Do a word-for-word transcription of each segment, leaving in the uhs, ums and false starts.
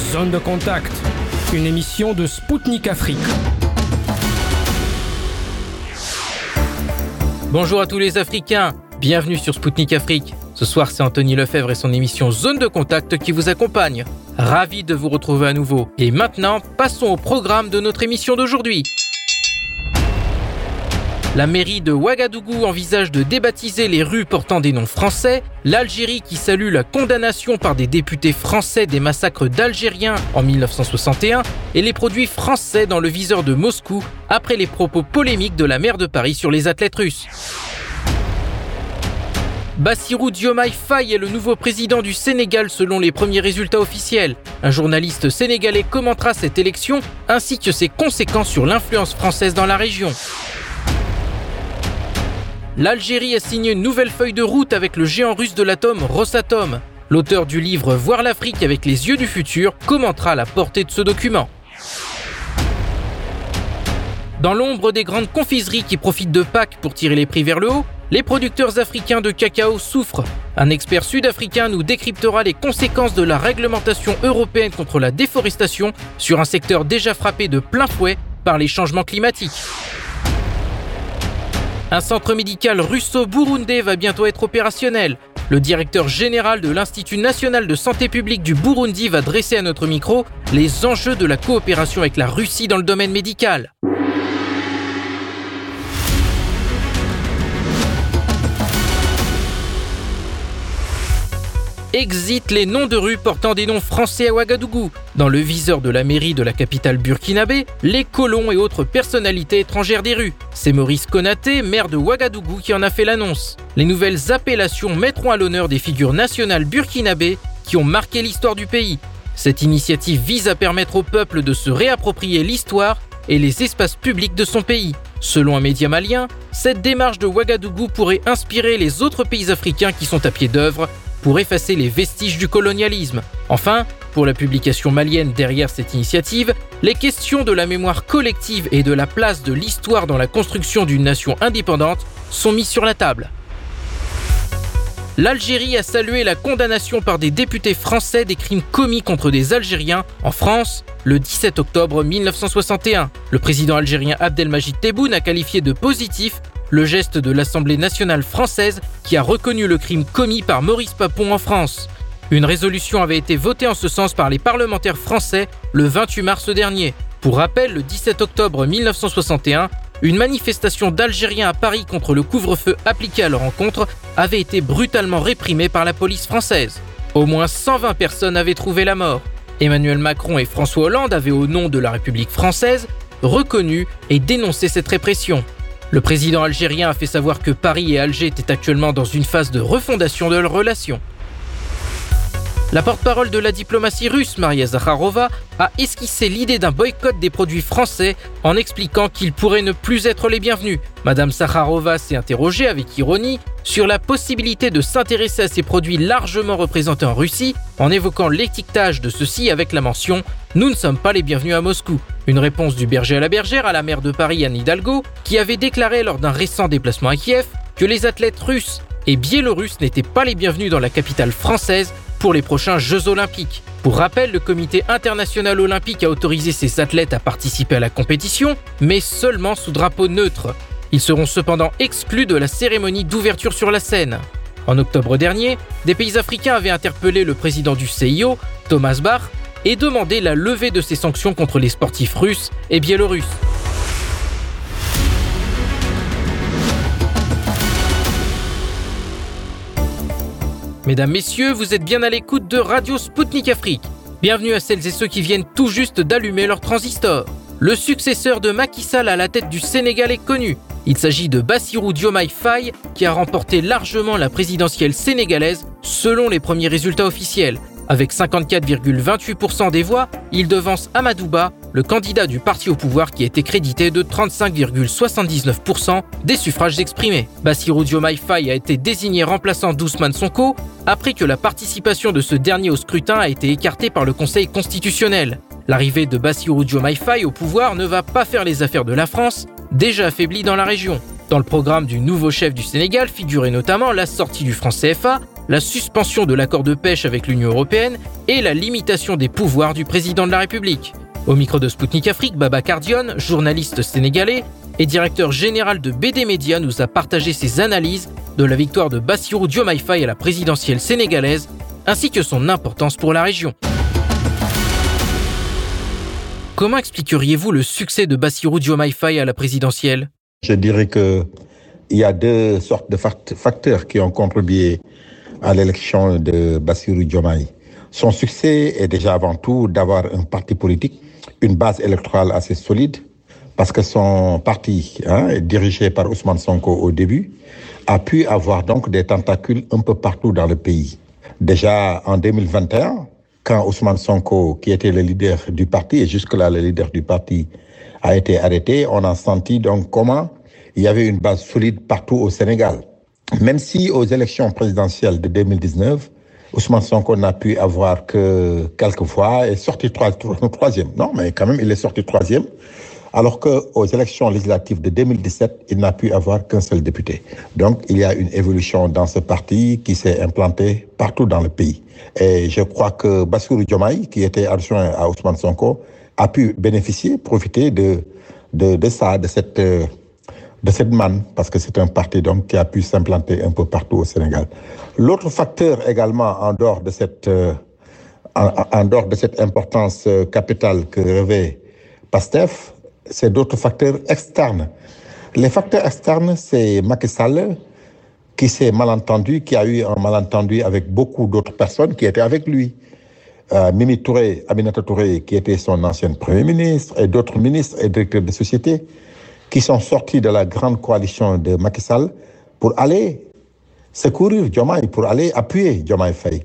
Zone de contact, une émission de Spoutnik Afrique. Bonjour à tous les Africains, bienvenue sur Spoutnik Afrique. Ce soir, c'est Anthony Lefebvre et son émission Zone de contact qui vous accompagne. Ravi de vous retrouver à nouveau. Et maintenant, passons au programme de notre émission d'aujourd'hui. La mairie de Ouagadougou envisage de débaptiser les rues portant des noms français, l'Algérie qui salue la condamnation par des députés français des massacres d'Algériens en dix-neuf cent soixante et un et les produits français dans le viseur de Moscou après les propos polémiques de la maire de Paris sur les athlètes russes. Bassirou Diomaye Faye est le nouveau président du Sénégal selon les premiers résultats officiels. Un journaliste sénégalais commentera cette élection ainsi que ses conséquences sur l'influence française dans la région. L'Algérie a signé une nouvelle feuille de route avec le géant russe de l'atome Rosatom. L'auteur du livre « Voir l'Afrique avec les yeux du futur » commentera la portée de ce document. Dans l'ombre des grandes confiseries qui profitent de Pâques pour tirer les prix vers le haut, les producteurs africains de cacao souffrent. Un expert sud-africain nous décryptera les conséquences de la réglementation européenne contre la déforestation sur un secteur déjà frappé de plein fouet par les changements climatiques. Un centre médical russo-burundais va bientôt être opérationnel. Le directeur général de l'Institut national de santé publique du Burundi va dresser à notre micro les enjeux de la coopération avec la Russie dans le domaine médical. Exit les noms de rues portant des noms français à Ouagadougou. Dans le viseur de la mairie de la capitale burkinabé, les colons et autres personnalités étrangères des rues. C'est Maurice Konaté, maire de Ouagadougou, qui en a fait l'annonce. Les nouvelles appellations mettront à l'honneur des figures nationales burkinabées qui ont marqué l'histoire du pays. Cette initiative vise à permettre au peuple de se réapproprier l'histoire et les espaces publics de son pays. Selon un média malien, cette démarche de Ouagadougou pourrait inspirer les autres pays africains qui sont à pied d'œuvre pour effacer les vestiges du colonialisme. Enfin, pour la publication malienne derrière cette initiative, les questions de la mémoire collective et de la place de l'histoire dans la construction d'une nation indépendante sont mises sur la table. L'Algérie a salué la condamnation par des députés français des crimes commis contre des Algériens en France le dix-sept octobre mille neuf cent soixante et un. Le président algérien Abdelmajid Tebboune a qualifié de positif le geste de l'Assemblée nationale française qui a reconnu le crime commis par Maurice Papon en France. Une résolution avait été votée en ce sens par les parlementaires français le vingt-huit mars dernier. Pour rappel, le dix-sept octobre mille neuf cent soixante et un, une manifestation d'Algériens à Paris contre le couvre-feu appliqué à leur encontre avait été brutalement réprimée par la police française. Au moins cent vingt personnes avaient trouvé la mort. Emmanuel Macron et François Hollande avaient, au nom de la République française, reconnu et dénoncé cette répression. Le président algérien a fait savoir que Paris et Alger étaient actuellement dans une phase de refondation de leurs relations. La porte-parole de la diplomatie russe, Maria Zakharova, a esquissé l'idée d'un boycott des produits français en expliquant qu'ils pourraient ne plus être les bienvenus. Madame Zakharova s'est interrogée avec ironie sur la possibilité de s'intéresser à ces produits largement représentés en Russie en évoquant l'étiquetage de ceux-ci avec la mention « Nous ne sommes pas les bienvenus à Moscou ». Une réponse du berger à la bergère à la maire de Paris, Anne Hidalgo, qui avait déclaré lors d'un récent déplacement à Kiev que les athlètes russes et biélorusses n'étaient pas les bienvenus dans la capitale française pour les prochains Jeux Olympiques. Pour rappel, le Comité international olympique a autorisé ces athlètes à participer à la compétition, mais seulement sous drapeau neutre. Ils seront cependant exclus de la cérémonie d'ouverture sur la scène. En octobre dernier, des pays africains avaient interpellé le président du C I O, Thomas Bach, et demandé la levée de ces sanctions contre les sportifs russes et biélorusses. Mesdames, Messieurs, vous êtes bien à l'écoute de Radio Spoutnik Afrique. Bienvenue à celles et ceux qui viennent tout juste d'allumer leur transistor. Le successeur de Macky Sall à la tête du Sénégal est connu. Il s'agit de Bassirou Diomaye Faye qui a remporté largement la présidentielle sénégalaise selon les premiers résultats officiels. Avec cinquante-quatre virgule vingt-huit pour cent des voix, il devance Amadou Ba, le candidat du parti au pouvoir qui a été crédité de trente-cinq virgule soixante-dix-neuf pour cent des suffrages exprimés. Bassirou Diomaye Faye a été désigné remplaçant d'Ousmane Sonko après que la participation de ce dernier au scrutin a été écartée par le Conseil constitutionnel. L'arrivée de Bassirou Diomaye Faye au pouvoir ne va pas faire les affaires de la France, déjà affaiblie dans la région. Dans le programme du nouveau chef du Sénégal figurait notamment la sortie du franc C F A la suspension de l'accord de pêche avec l'Union européenne et la limitation des pouvoirs du président de la République. Au micro de Spoutnik Afrique, Babacar Dione, journaliste sénégalais et directeur général de B D Media, nous a partagé ses analyses de la victoire de Bassirou Diomaye Faye à la présidentielle sénégalaise, ainsi que son importance pour la région. Comment expliqueriez-vous le succès de Bassirou Diomaye Faye à la présidentielle ? Je dirais qu'il y a deux sortes de facteurs qui ont contribué à l'élection de Bassirou Diomaye. Son succès est déjà avant tout d'avoir un parti politique, une base électorale assez solide, parce que son parti, hein, dirigé par Ousmane Sonko au début, a pu avoir donc des tentacules un peu partout dans le pays. Déjà en deux mille vingt et un, quand Ousmane Sonko, qui était le leader du parti, et jusque-là le leader du parti, a été arrêté, on a senti donc comment il y avait une base solide partout au Sénégal. Même si aux élections présidentielles de deux mille dix-neuf, Ousmane Sonko n'a pu avoir que quelques voix et sorti trois, troisième. Non, mais quand même, il est sorti troisième. Alors qu'aux élections législatives de deux mille dix-sept, il n'a pu avoir qu'un seul député. Donc, il y a une évolution dans ce parti qui s'est implantée partout dans le pays. Et je crois que Bassirou Diomaye, qui était adjoint à Ousmane Sonko, a pu bénéficier, profiter de, de, de ça, de cette, de cette manne, parce que c'est un parti donc qui a pu s'implanter un peu partout au Sénégal. L'autre facteur également, en dehors de cette, en, en dehors de cette importance capitale que revêt PASTEF, c'est d'autres facteurs externes. Les facteurs externes, c'est Macky Sall qui s'est malentendu, qui a eu un malentendu avec beaucoup d'autres personnes qui étaient avec lui. Euh, Mimi Touré, Aminata Touré, qui était son ancienne Premier ministre, et d'autres ministres et directeurs de sociétés qui sont sortis de la grande coalition de Macky Sall pour aller secourir Diomaye, pour aller appuyer Diomaye Faye.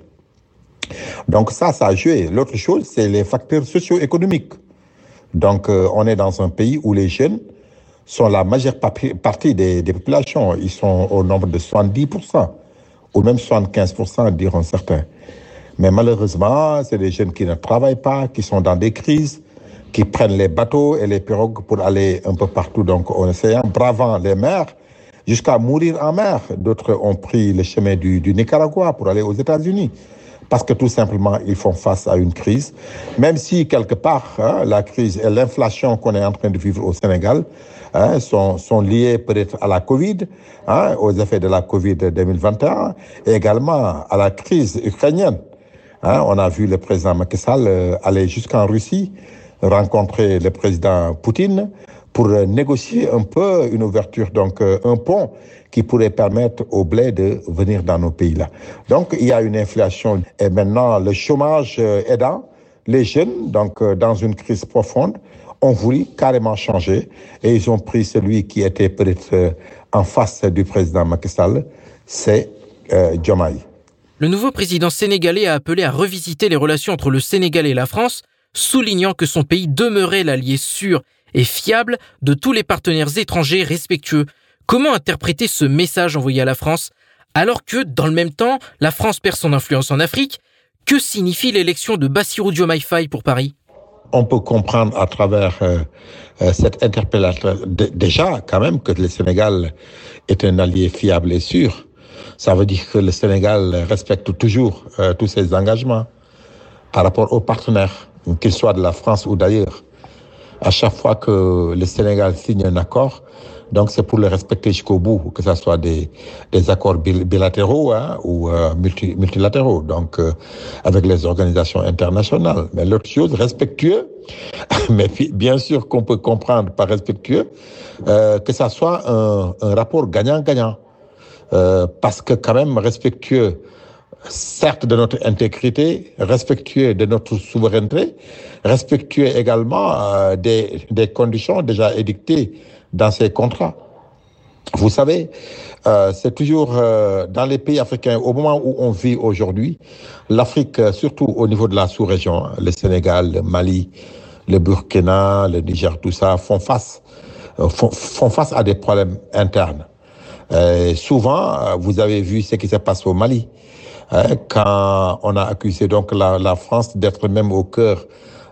Donc ça, ça a joué. L'autre chose, c'est les facteurs socio-économiques. Donc, euh, on est dans un pays où les jeunes sont la majeure partie des, des populations. Ils sont au nombre de soixante-dix pour cent, ou même soixante-quinze pour cent, diront certains. Mais malheureusement, c'est des jeunes qui ne travaillent pas, qui sont dans des crises, qui prennent les bateaux et les pirogues pour aller un peu partout donc en océan, bravant les mers, jusqu'à mourir en mer. D'autres ont pris le chemin du, du Nicaragua pour aller aux États-Unis. Parce que tout simplement, ils font face à une crise. Même si, quelque part, hein, la crise et l'inflation qu'on est en train de vivre au Sénégal hein, sont, sont liées peut-être à la Covid, hein, aux effets de la Covid deux mille vingt et un, et également à la crise ukrainienne. Hein, on a vu le président Macky Sall euh, aller jusqu'en Russie, rencontrer le président Poutine pour euh, négocier un peu une ouverture, donc euh, un pont qui pourrait permettre au blé de venir dans nos pays-là. Donc, il y a une inflation. Et maintenant, le chômage aidant, les jeunes, donc dans une crise profonde, ont voulu carrément changer. Et ils ont pris celui qui était peut-être en face du président Macky Sall, c'est euh, Diomaye. Le nouveau président sénégalais a appelé à revisiter les relations entre le Sénégal et la France, soulignant que son pays demeurait l'allié sûr et fiable de tous les partenaires étrangers respectueux. Comment interpréter ce message envoyé à la France, alors que, dans le même temps, la France perd son influence en Afrique? Que signifie l'élection de Bassirou Diomaye Faye pour Paris? On peut comprendre à travers euh, cette interpellation d- déjà quand même que le Sénégal est un allié fiable et sûr. Ça veut dire que le Sénégal respecte toujours euh, tous ses engagements par rapport aux partenaires, qu'ils soient de la France ou d'ailleurs. À chaque fois que le Sénégal signe un accord, donc c'est pour le respecter jusqu'au bout, que ce soit des, des accords bilatéraux hein, ou euh, multi, multilatéraux, donc euh, avec les organisations internationales. Mais l'autre chose, respectueux, mais bien sûr qu'on peut comprendre par respectueux, euh, que ça soit un, un rapport gagnant-gagnant. Euh, parce que quand même respectueux, certes de notre intégrité, respectueux de notre souveraineté, respectueux également euh, des, des conditions déjà édictées dans ces contrats. Vous savez, euh, c'est toujours euh, dans les pays africains, au moment où on vit aujourd'hui, l'Afrique, surtout au niveau de la sous-région, le Sénégal, le Mali, le Burkina, le Niger, tout ça, font face, euh, font, font face à des problèmes internes. Euh, souvent, vous avez vu ce qui se passe au Mali, hein, quand on a accusé donc la, la France d'être même au cœur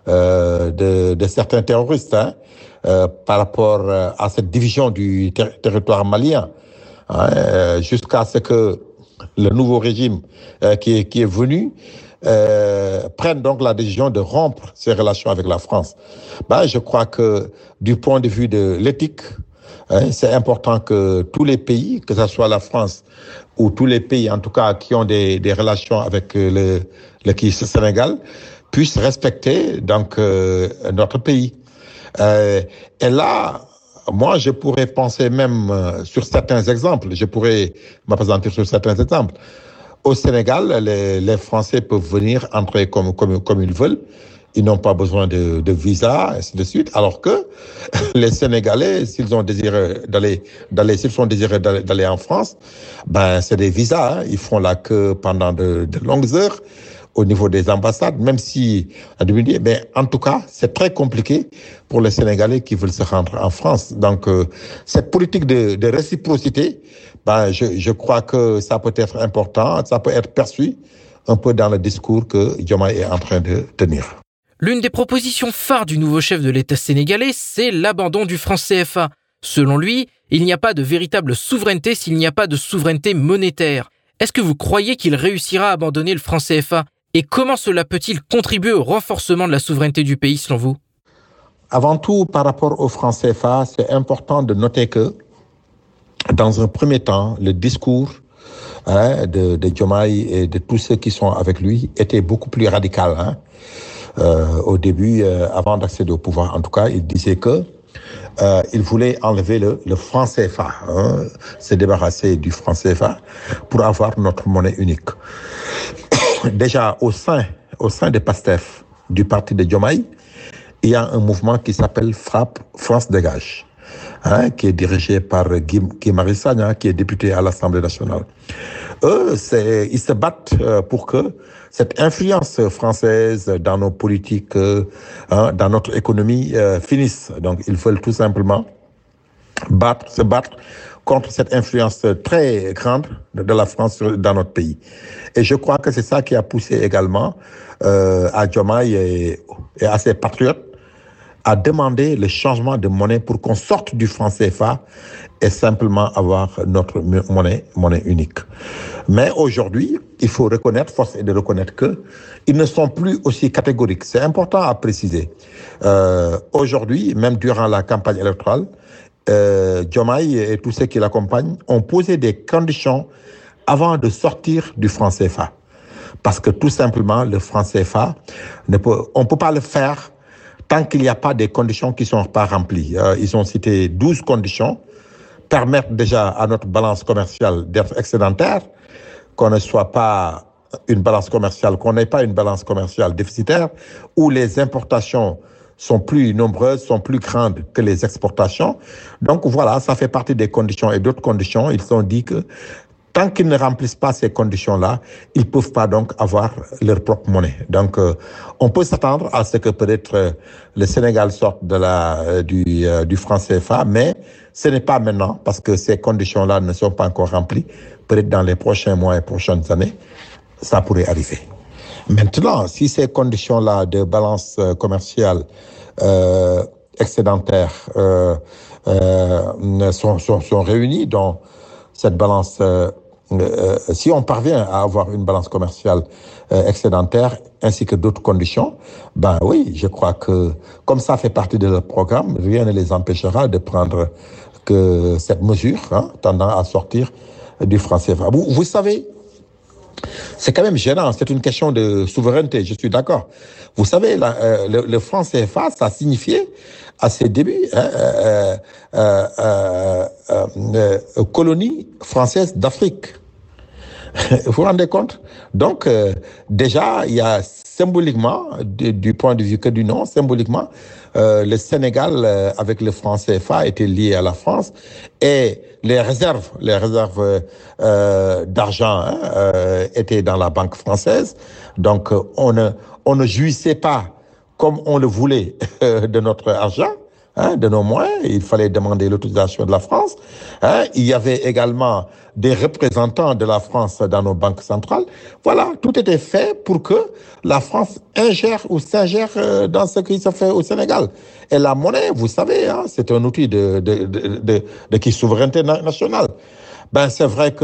euh, de, de certains terroristes, hein, euh, par rapport à cette division du ter- territoire malien, hein, euh, jusqu'à ce que le nouveau régime euh, qui, est, qui est venu euh, prenne donc la décision de rompre ses relations avec la France. Ben, je crois que du point de vue de l'éthique, hein, c'est important que tous les pays, que ce soit la France ou tous les pays en tout cas qui ont des, des relations avec le, le, le Sénégal, puissent respecter donc euh, notre pays. Euh, et là, moi, je pourrais penser même euh, sur certains exemples, je pourrais m'appesantir sur certains exemples. Au Sénégal, les, les Français peuvent venir entrer comme, comme, comme ils veulent. Ils n'ont pas besoin de, de visa, et ainsi de suite. Alors que les Sénégalais, s'ils ont désiré d'aller, d'aller, s'ils sont désirés d'aller, d'aller en France, ben, c'est des visas, hein. Ils font la queue pendant de, de longues heures au niveau des ambassades, même si, mais en tout cas, c'est très compliqué pour les Sénégalais qui veulent se rendre en France. Donc, euh, cette politique de, de réciprocité, ben, je, je crois que ça peut être important, ça peut être perçu un peu dans le discours que Diomaye est en train de tenir. L'une des propositions phares du nouveau chef de l'État sénégalais, c'est l'abandon du franc C F A. Selon lui, il n'y a pas de véritable souveraineté s'il n'y a pas de souveraineté monétaire. Est-ce que vous croyez qu'il réussira à abandonner le franc C F A ? Et comment cela peut-il contribuer au renforcement de la souveraineté du pays, selon vous ? Avant tout, par rapport au franc C F A, c'est important de noter que, dans un premier temps, le discours hein, de, de Diomaye et de tous ceux qui sont avec lui était beaucoup plus radical. Hein. Euh, au début, euh, avant d'accéder au pouvoir, en tout cas, il disait que euh, il voulait enlever le, le franc C F A, hein, se débarrasser du franc C F A pour avoir notre monnaie unique. Déjà, au sein, au sein de PASTEF, du parti de Diomaye, il y a un mouvement qui s'appelle Frappe France Dégage, hein, qui est dirigé par Guy, Guy Marius Sagna, qui est député à l'Assemblée nationale. Eux, c'est, ils se battent pour que cette influence française dans nos politiques, hein, dans notre économie, euh, finisse. Donc, ils veulent tout simplement battre, se battre contre cette influence très grande de la France dans notre pays. Et je crois que c'est ça qui a poussé également euh, à Diomaye et, et à ses patriotes à demander le changement de monnaie pour qu'on sorte du franc C F A et simplement avoir notre monnaie, monnaie unique. Mais aujourd'hui, il faut reconnaître, force est de reconnaître que ils ne sont plus aussi catégoriques. C'est important à préciser. Euh, aujourd'hui, même durant la campagne électorale, Euh, Diomaye et tous ceux qui l'accompagnent ont posé des conditions avant de sortir du franc C F A. Parce que tout simplement, le franc C F A, ne peut, on ne peut pas le faire tant qu'il n'y a pas des conditions qui ne sont pas remplies. Euh, ils ont cité douze conditions, permettre déjà à notre balance commerciale d'être excédentaire, qu'on ne soit pas une balance commerciale, qu'on n'ait pas une balance commerciale déficitaire, où les importations sont plus nombreuses, sont plus grandes que les exportations. Donc voilà, ça fait partie des conditions et d'autres conditions. Ils ont dit que tant qu'ils ne remplissent pas ces conditions-là, ils ne peuvent pas donc avoir leur propre monnaie. Donc euh, on peut s'attendre à ce que peut-être euh, le Sénégal sorte de la, euh, du, euh, du franc C F A, mais ce n'est pas maintenant parce que ces conditions-là ne sont pas encore remplies. Peut-être dans les prochains mois et prochaines années, ça pourrait arriver. Maintenant, si ces conditions-là de balance commerciale euh, excédentaire euh, euh, sont, sont, sont réunies, donc cette balance, euh, euh, si on parvient à avoir une balance commerciale euh, excédentaire ainsi que d'autres conditions, ben oui, je crois que comme ça fait partie de leur programme, rien ne les empêchera de prendre que cette mesure hein, tendant à sortir du franc C F A. Vous, vous savez, c'est quand même gênant, c'est une question de souveraineté, je suis d'accord. Vous savez, la, euh, le, le franc C F A, ça signifiait à ses débuts hein, euh, euh, euh, euh, euh, colonie française d'Afrique. Vous vous rendez compte? Donc, euh, déjà, il y a symboliquement, du, du point de vue que du nom, symboliquement, euh, le Sénégal, euh, avec le franc C F A, était lié à la France et les réserves, les réserves euh, d'argent hein, euh, étaient dans la banque française. Donc, on ne, on ne jouissait pas comme on le voulait de notre argent. Hein, de nos moyens, il fallait demander l'autorisation de la France. Hein, il y avait également des représentants de la France dans nos banques centrales. Voilà, tout était fait pour que la France ingère ou s'ingère dans ce qui se fait au Sénégal. Et la monnaie, vous savez, hein, c'est un outil de, de, de, de, de qui souveraineté nationale. Ben, c'est vrai que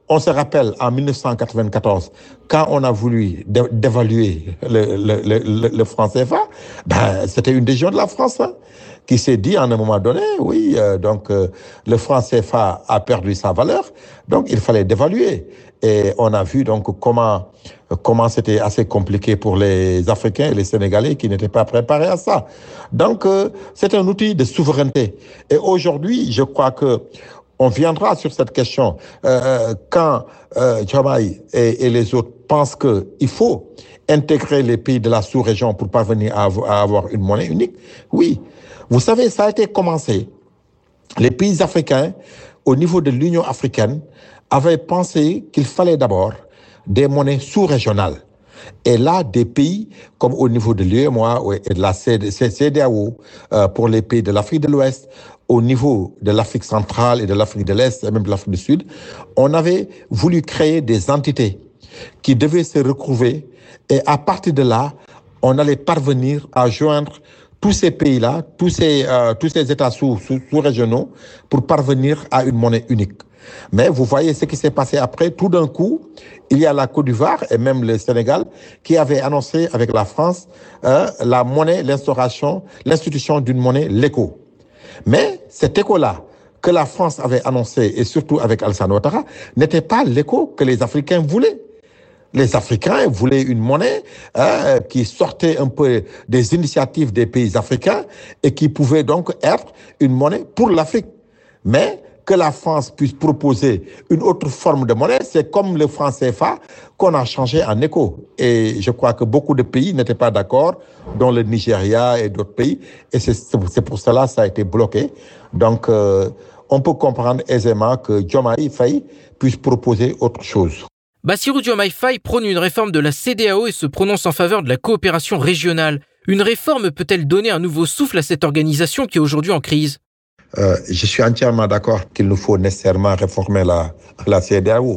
on se rappelle en mille neuf cent quatre-vingt-quatorze, quand on a voulu dé- dévaluer le, le, le, le franc C F A, ben, c'était une région de la France hein, qui s'est dit à un moment donné, oui, euh, donc euh, le franc C F A a perdu sa valeur, donc il fallait dévaluer. Et on a vu donc comment comment c'était assez compliqué pour les Africains et les Sénégalais qui n'étaient pas préparés à ça. Donc euh, c'est un outil de souveraineté. Et aujourd'hui, je crois que on viendra sur cette question euh, quand euh, Diomaye et, et les autres pensent qu'il faut intégrer les pays de la sous-région pour parvenir à, à avoir une monnaie unique. Oui, vous savez, ça a été commencé. Les pays africains, au niveau de l'Union africaine, avaient pensé qu'il fallait d'abord des monnaies sous-régionales. Et là, des pays comme au niveau de l'U E M O A et de la C D A O euh, pour les pays de l'Afrique de l'Ouest, au niveau de l'Afrique centrale et de l'Afrique de l'Est et même de l'Afrique du Sud, on avait voulu créer des entités qui devaient se retrouver et à partir de là, on allait parvenir à joindre tous ces pays-là, tous ces, euh, tous ces États sous, sous, sous-régionaux pour parvenir à une monnaie unique. Mais vous voyez ce qui s'est passé après. Tout d'un coup, il y a la Côte d'Ivoire et même le Sénégal qui avaient annoncé avec la France euh, la monnaie, l'instauration, l'institution d'une monnaie, l'ECO. Mais cet éco-là que la France avait annoncé, et surtout avec Alassane Ouattara, n'était pas l'éco que les Africains voulaient. Les Africains voulaient une monnaie euh, qui sortait un peu des initiatives des pays africains et qui pouvait donc être une monnaie pour l'Afrique. Mais que la France puisse proposer une autre forme de monnaie, c'est comme le franc C F A qu'on a changé en éco. Et je crois que beaucoup de pays n'étaient pas d'accord, dont le Nigeria et d'autres pays. Et c'est, c'est pour cela que ça a été bloqué. Donc, euh, on peut comprendre aisément que Diomaye Faye puisse proposer autre chose. Bassirou Diomaye Faye prône une réforme de la C D A O et se prononce en faveur de la coopération régionale. Une réforme peut-elle donner un nouveau souffle à cette organisation qui est aujourd'hui en crise ? Euh, je suis entièrement d'accord qu'il nous faut nécessairement réformer la, la C D A O,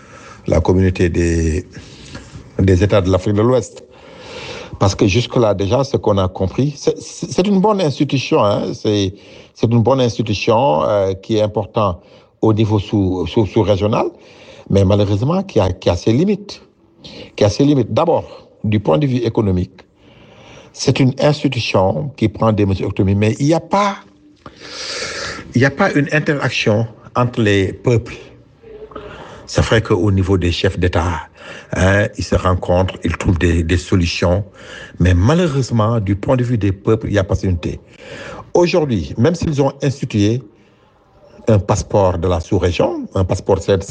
la communauté des, des États de l'Afrique de l'Ouest. Parce que jusque-là, déjà, ce qu'on a compris, c'est, c'est une bonne institution, hein, c'est, c'est une bonne institution euh, qui est importante au niveau sous, sous, sous-régional, mais malheureusement qui a, qui a ses limites. Qui a ses limites. D'abord, du point de vue économique, c'est une institution qui prend des mesures économiques, mais il n'y a pas... Il n'y a pas une interaction entre les peuples. C'est vrai qu'au niveau des chefs d'État, hein, ils se rencontrent, ils trouvent des, des solutions, mais malheureusement, du point de vue des peuples, il n'y a pas d'unité. Aujourd'hui, même s'ils ont institué un passeport de la sous-région, un passeport C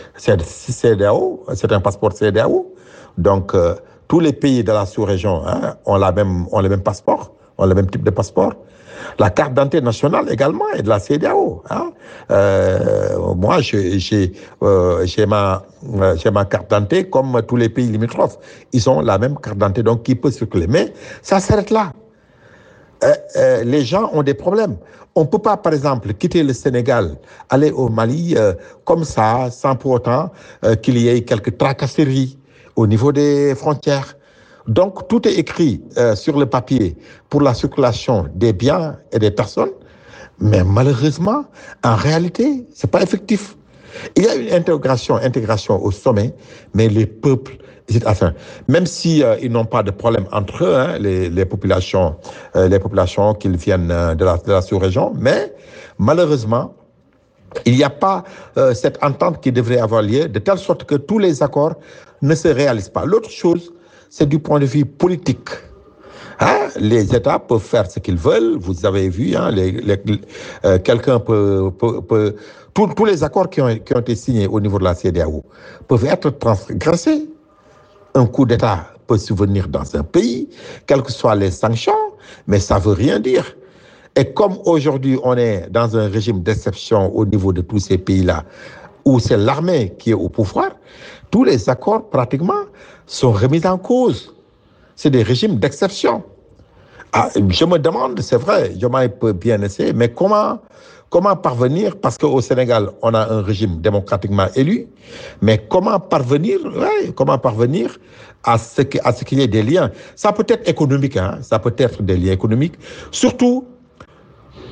D A O, c'est un passeport C D A O, donc euh, tous les pays de la sous-région hein, ont, la même, ont le même passeport, ont le même type de passeport. La carte d'identité nationale également est de la C D A O. Hein. Euh, moi, j'ai, j'ai, euh, j'ai, ma, euh, j'ai ma carte d'identité comme tous les pays limitrophes. Ils ont la même carte d'identité, donc qui peut circuler. Mais ça s'arrête là. Euh, euh, les gens ont des problèmes. On ne peut pas, par exemple, quitter le Sénégal, aller au Mali euh, comme ça, sans pour autant euh, qu'il y ait quelques tracasseries au niveau des frontières. Donc, tout est écrit euh, sur le papier pour la circulation des biens et des personnes, mais malheureusement, en réalité, ce n'est pas effectif. Il y a une intégration, intégration au sommet, mais les peuples, enfin, même si euh, ils n'ont pas de problème entre eux, hein, les, les populations, euh, les populations qu'ils viennent euh, de la, de la sous-région, mais malheureusement, il n'y a pas euh, cette entente qui devrait avoir lieu, de telle sorte que tous les accords ne se réalisent pas. L'autre chose, c'est du point de vue politique. Hein? Les États peuvent faire ce qu'ils veulent. Vous avez vu, hein, les, les, euh, quelqu'un peut... peut, peut tous, tous les accords qui ont, qui ont été signés au niveau de la C D A O peuvent être transgressés. Un coup d'État peut survenir dans un pays, quelles que soient les sanctions, mais ça ne veut rien dire. Et comme aujourd'hui, on est dans un régime d'exception au niveau de tous ces pays-là, où c'est l'armée qui est au pouvoir, tous les accords, pratiquement, sont remis en cause. C'est des régimes d'exception. Ah, je me demande, c'est vrai, Diomaye peut bien essayer, mais comment, comment parvenir, parce qu'au Sénégal, on a un régime démocratiquement élu, mais comment parvenir, ouais, comment parvenir à ce, que, à ce qu'il y ait des liens. Ça peut être économique, hein, ça peut être des liens économiques, surtout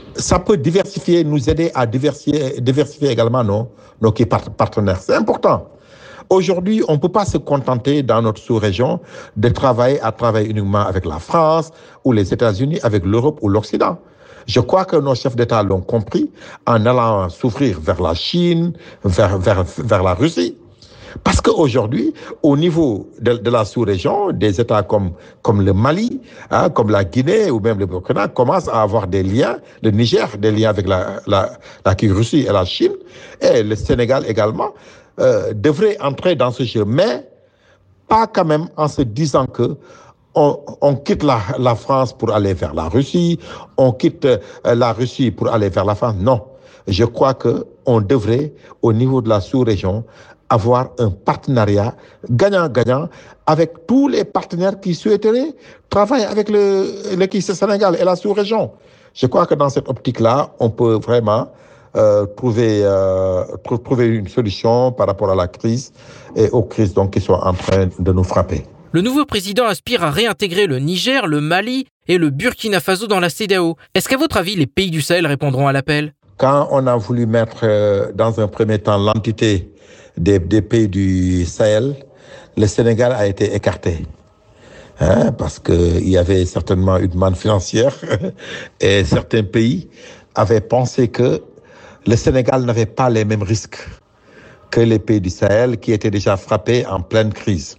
ça peut diversifier, nous aider à diversifier, diversifier également nos, nos partenaires. C'est important. Aujourd'hui, on ne peut pas se contenter dans notre sous-région de travailler à travailler uniquement avec la France ou les États-Unis, avec l'Europe ou l'Occident. Je crois que nos chefs d'État l'ont compris en allant s'ouvrir vers la Chine, vers, vers, vers la Russie. Parce qu'aujourd'hui, au niveau de, de la sous-région, des États comme, comme le Mali, hein, comme la Guinée ou même le Burkina commencent à avoir des liens, le Niger, des liens avec la, la, la Russie et la Chine, et le Sénégal également, euh, devrait entrer dans ce jeu. Mais pas quand même en se disant que on, on quitte la, la France pour aller vers la Russie, on quitte euh, la Russie pour aller vers la France. Non, je crois qu'on devrait, au niveau de la sous-région, avoir un partenariat gagnant-gagnant avec tous les partenaires qui souhaiteraient travailler avec le, le Sénégal et la sous-région. Je crois que dans cette optique-là, on peut vraiment euh, trouver, euh, trouver une solution par rapport à la crise et aux crises donc, qui sont en train de nous frapper. Le nouveau président aspire à réintégrer le Niger, le Mali et le Burkina Faso dans la CEDEAO. Est-ce qu'à votre avis, les pays du Sahel répondront à l'appel ? Quand on a voulu mettre euh, dans un premier temps l'entité Des, des pays du Sahel, le Sénégal a été écarté. Hein, parce qu'il y avait certainement une manne financière et certains pays avaient pensé que le Sénégal n'avait pas les mêmes risques que les pays du Sahel qui étaient déjà frappés en pleine crise.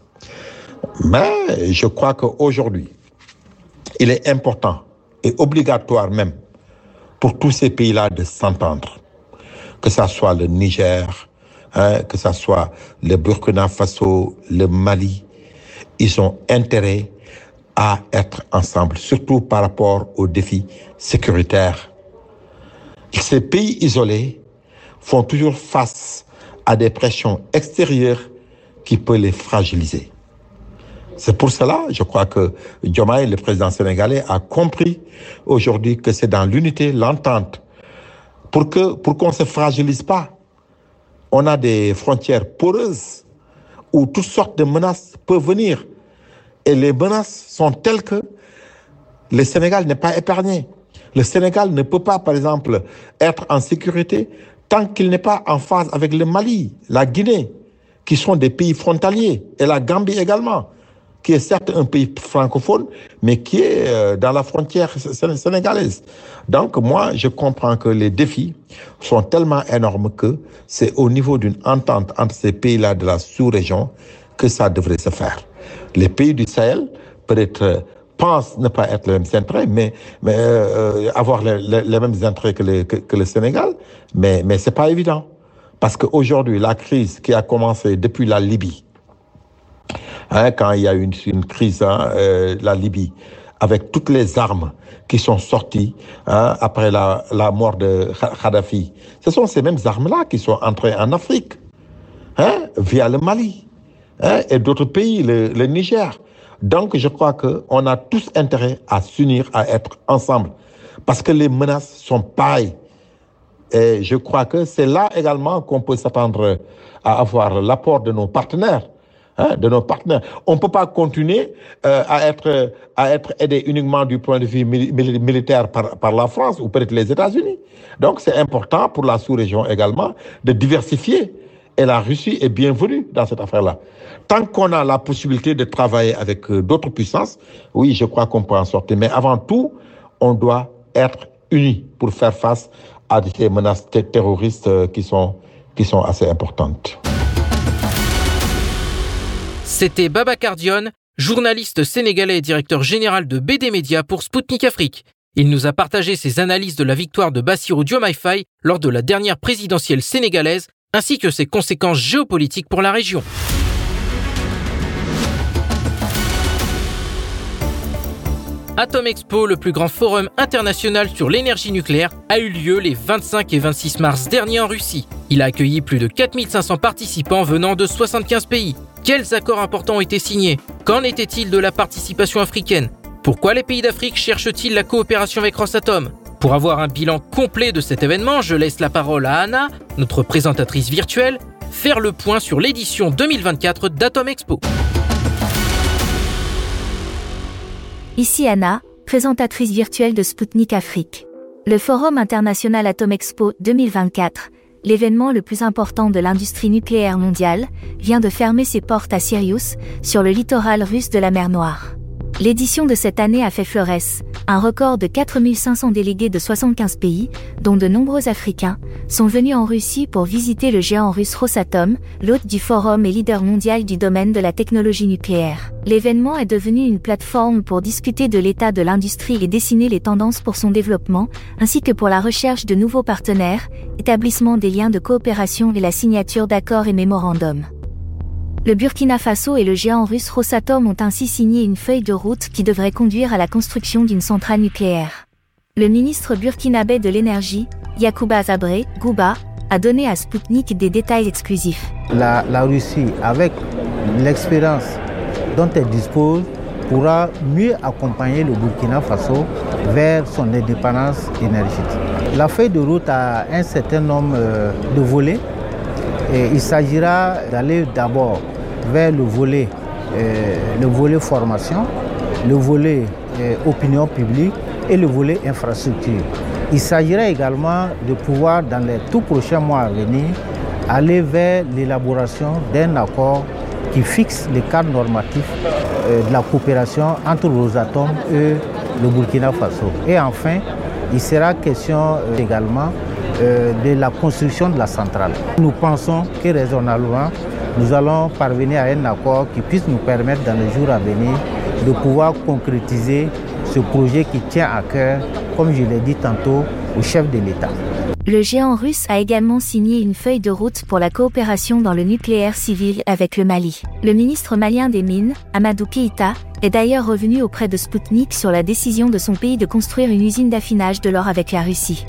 Mais je crois qu'aujourd'hui, il est important et obligatoire même pour tous ces pays-là de s'entendre. Que ça soit le Niger, Hein, que ce soit le Burkina Faso, le Mali, ils ont intérêt à être ensemble, surtout par rapport aux défis sécuritaires. Ces pays isolés font toujours face à des pressions extérieures qui peuvent les fragiliser. C'est pour cela, je crois que Diomaye, le président sénégalais, a compris aujourd'hui que c'est dans l'unité, l'entente, pour que, pour qu'on ne se fragilise pas. On a des frontières poreuses où toutes sortes de menaces peuvent venir. Et les menaces sont telles que le Sénégal n'est pas épargné. Le Sénégal ne peut pas, par exemple, être en sécurité tant qu'il n'est pas en phase avec le Mali, la Guinée, qui sont des pays frontaliers, et la Gambie également, qui est certes un pays francophone, mais qui est dans la frontière sénégalaise. Donc moi, je comprends que les défis sont tellement énormes que c'est au niveau d'une entente entre ces pays-là de la sous-région que ça devrait se faire. Les pays du Sahel, peut-être, pensent ne pas être les mêmes intérêts, mais, mais euh, avoir les, les, les mêmes intérêts que, les, que, que le Sénégal, mais, mais ce n'est pas évident. Parce qu'aujourd'hui, la crise qui a commencé depuis la Libye, Hein, quand il y a eu une, une crise, hein, euh, la Libye, avec toutes les armes qui sont sorties hein, après la, la mort de Kadhafi, ce sont ces mêmes armes-là qui sont entrées en Afrique, hein, via le Mali hein, et d'autres pays, le, le Niger. Donc je crois qu'on a tous intérêt à s'unir, à être ensemble, parce que les menaces sont pareilles. Et je crois que c'est là également qu'on peut s'attendre à avoir l'apport de nos partenaires. Hein, de nos partenaires. On ne peut pas continuer euh, à être, à être aidé uniquement du point de vue mili- militaire par, par la France ou peut-être les États-Unis. Donc c'est important pour la sous-région également de diversifier. Et la Russie est bienvenue dans cette affaire-là. Tant qu'on a la possibilité de travailler avec euh, d'autres puissances, oui, je crois qu'on peut en sortir. Mais avant tout, on doit être unis pour faire face à ces menaces t- terroristes euh, qui sont, qui sont assez importantes. C'était Babacar Dione, journaliste sénégalais et directeur général de B D Media pour Spoutnik Afrique. Il nous a partagé ses analyses de la victoire de Bassirou Diomaye Faye lors de la dernière présidentielle sénégalaise, ainsi que ses conséquences géopolitiques pour la région. Atom Expo, le plus grand forum international sur l'énergie nucléaire, a eu lieu les vingt-cinq et vingt-six mars dernier en Russie. Il a accueilli plus de quatre mille cinq cents participants venant de soixante-quinze pays. Quels accords importants ont été signés ? Qu'en était-il de la participation africaine ? Pourquoi les pays d'Afrique cherchent-ils la coopération avec Rosatom ? Pour avoir un bilan complet de cet événement, je laisse la parole à Anna, notre présentatrice virtuelle, faire le point sur l'édition deux mille vingt-quatre d'Atom Expo. Ici Anna, présentatrice virtuelle de Spoutnik Afrique. Le Forum international Atomexpo deux mille vingt-quatre, l'événement le plus important de l'industrie nucléaire mondiale, vient de fermer ses portes à Sirius, sur le littoral russe de la mer Noire. L'édition de cette année a fait florès, un record de quatre mille cinq cents délégués de soixante-quinze pays, dont de nombreux Africains, sont venus en Russie pour visiter le géant russe Rosatom, l'hôte du forum et leader mondial du domaine de la technologie nucléaire. L'événement est devenu une plateforme pour discuter de l'état de l'industrie et dessiner les tendances pour son développement, ainsi que pour la recherche de nouveaux partenaires, établissement des liens de coopération et la signature d'accords et mémorandums. Le Burkina Faso et le géant russe Rosatom ont ainsi signé une feuille de route qui devrait conduire à la construction d'une centrale nucléaire. Le ministre burkinabé de l'énergie, Yacouba Zabré Gouba, a donné à Sputnik des détails exclusifs. La, la Russie, avec l'expérience dont elle dispose, pourra mieux accompagner le Burkina Faso vers son indépendance énergétique. La feuille de route a un certain nombre de volets. Et il s'agira d'aller d'abord vers le volet, euh, le volet formation, le volet euh, opinion publique et le volet infrastructure. Il s'agira également de pouvoir, dans les tout prochains mois à venir, aller vers l'élaboration d'un accord qui fixe les cadres normatifs euh, de la coopération entre Rosatom et le Burkina Faso. Et enfin, il sera question euh, également Euh, de la construction de la centrale. Nous pensons que raisonnablement, nous allons parvenir à un accord qui puisse nous permettre dans les jours à venir de pouvoir concrétiser ce projet qui tient à cœur, comme je l'ai dit tantôt, au chef de l'État. Le géant russe a également signé une feuille de route pour la coopération dans le nucléaire civil avec le Mali. Le ministre malien des Mines, Amadou Keïta, est d'ailleurs revenu auprès de Sputnik sur la décision de son pays de construire une usine d'affinage de l'or avec la Russie.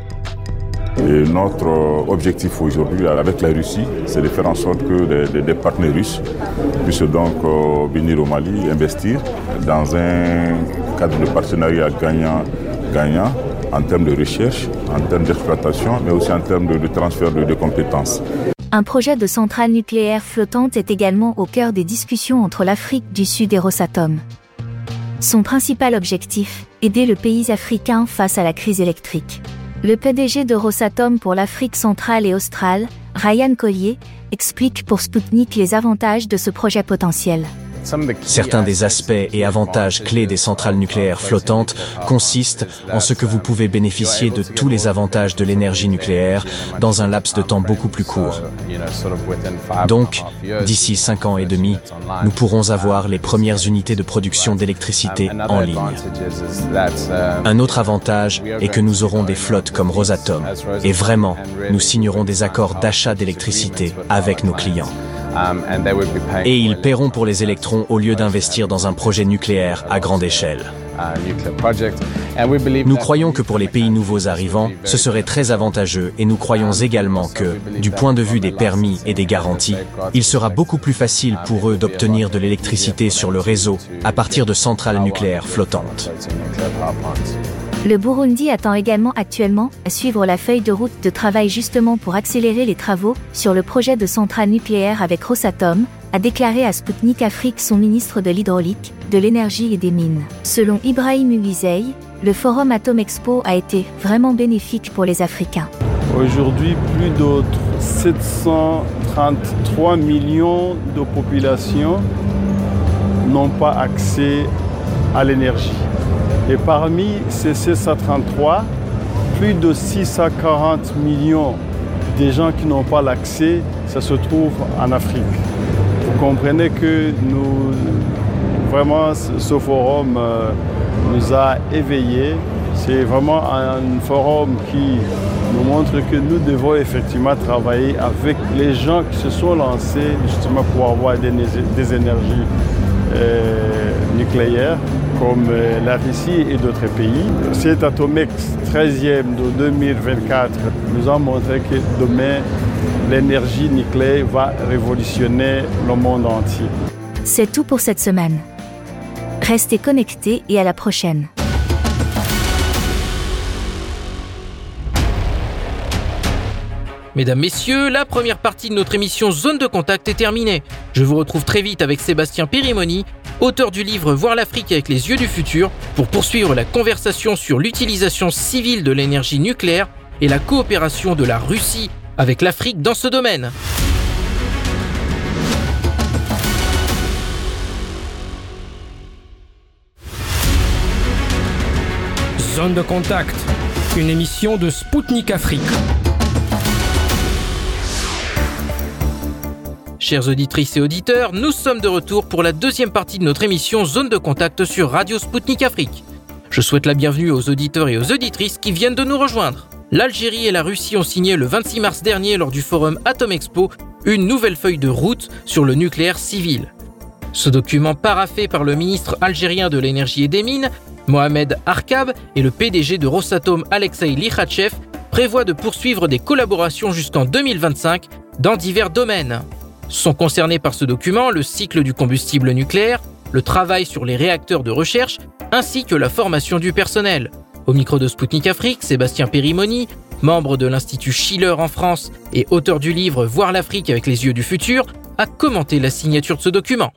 Et notre objectif aujourd'hui avec la Russie, c'est de faire en sorte que des, des partenaires russes puissent donc euh, venir au Mali investir dans un cadre de partenariat gagnant-gagnant en termes de recherche, en termes d'exploitation, mais aussi en termes de, de transfert de, de compétences. Un projet de centrale nucléaire flottante est également au cœur des discussions entre l'Afrique du Sud et Rosatom. Son principal objectif, aider le pays africain face à la crise électrique. Le P D G de Rosatom pour l'Afrique centrale et australe, Ryan Collier, explique pour Sputnik les avantages de ce projet potentiel. Certains des aspects et avantages clés des centrales nucléaires flottantes consistent en ce que vous pouvez bénéficier de tous les avantages de l'énergie nucléaire dans un laps de temps beaucoup plus court. Donc, d'ici cinq ans et demi, nous pourrons avoir les premières unités de production d'électricité en ligne. Un autre avantage est que nous aurons des flottes comme Rosatom et vraiment, nous signerons des accords d'achat d'électricité avec nos clients. Et ils paieront pour les électrons au lieu d'investir dans un projet nucléaire à grande échelle. Nous croyons que pour les pays nouveaux arrivants, ce serait très avantageux et nous croyons également que, du point de vue des permis et des garanties, il sera beaucoup plus facile pour eux d'obtenir de l'électricité sur le réseau à partir de centrales nucléaires flottantes. Le Burundi attend également actuellement à suivre la feuille de route de travail justement pour accélérer les travaux sur le projet de centrale nucléaire avec Rosatom, a déclaré à Sputnik Afrique son ministre de l'Hydraulique, de l'Énergie et des Mines. Selon Ibrahim Uwizey, le forum Atomexpo a été vraiment bénéfique pour les Africains. Aujourd'hui, plus de sept cent trente-trois millions de populations n'ont pas accès à l'énergie. Et parmi ces sept cent trente-trois, plus de six cent quarante millions de gens qui n'ont pas l'accès, ça se trouve en Afrique. Vous comprenez que nous, vraiment, ce forum euh, nous a éveillés. C'est vraiment un forum qui nous montre que nous devons effectivement travailler avec les gens qui se sont lancés justement pour avoir des, des énergies euh, nucléaires, comme la Russie et d'autres pays. Cet Atomex treizième de deux mille vingt-quatre nous a montré que demain, l'énergie nucléaire va révolutionner le monde entier. C'est tout pour cette semaine. Restez connectés et à la prochaine. Mesdames, Messieurs, la première partie de notre émission Zone de Contact est terminée. Je vous retrouve très vite avec Sébastien Périmoni auteur du livre Voir l'Afrique avec les yeux du futur, pour poursuivre la conversation sur l'utilisation civile de l'énergie nucléaire et la coopération de la Russie avec l'Afrique dans ce domaine. Zone de contact, une émission de Spoutnik Afrique. Chères auditrices et auditeurs, nous sommes de retour pour la deuxième partie de notre émission Zone de contact sur Radio Spoutnik Afrique. Je souhaite la bienvenue aux auditeurs et aux auditrices qui viennent de nous rejoindre. L'Algérie et la Russie ont signé le vingt-six mars dernier lors du forum Atomexpo une nouvelle feuille de route sur le nucléaire civil. Ce document paraphé par le ministre algérien de l'énergie et des mines, Mohamed Arkab, et le P D G de Rosatom, Alexei Likhachev, prévoit de poursuivre des collaborations jusqu'en deux mille vingt-cinq dans divers domaines. Sont concernés par ce document le cycle du combustible nucléaire, le travail sur les réacteurs de recherche, ainsi que la formation du personnel. Au micro de Spoutnik Afrique, Sébastien Périmoni, membre de l'Institut Schiller en France et auteur du livre Voir l'Afrique avec les yeux du futur, a commenté la signature de ce document.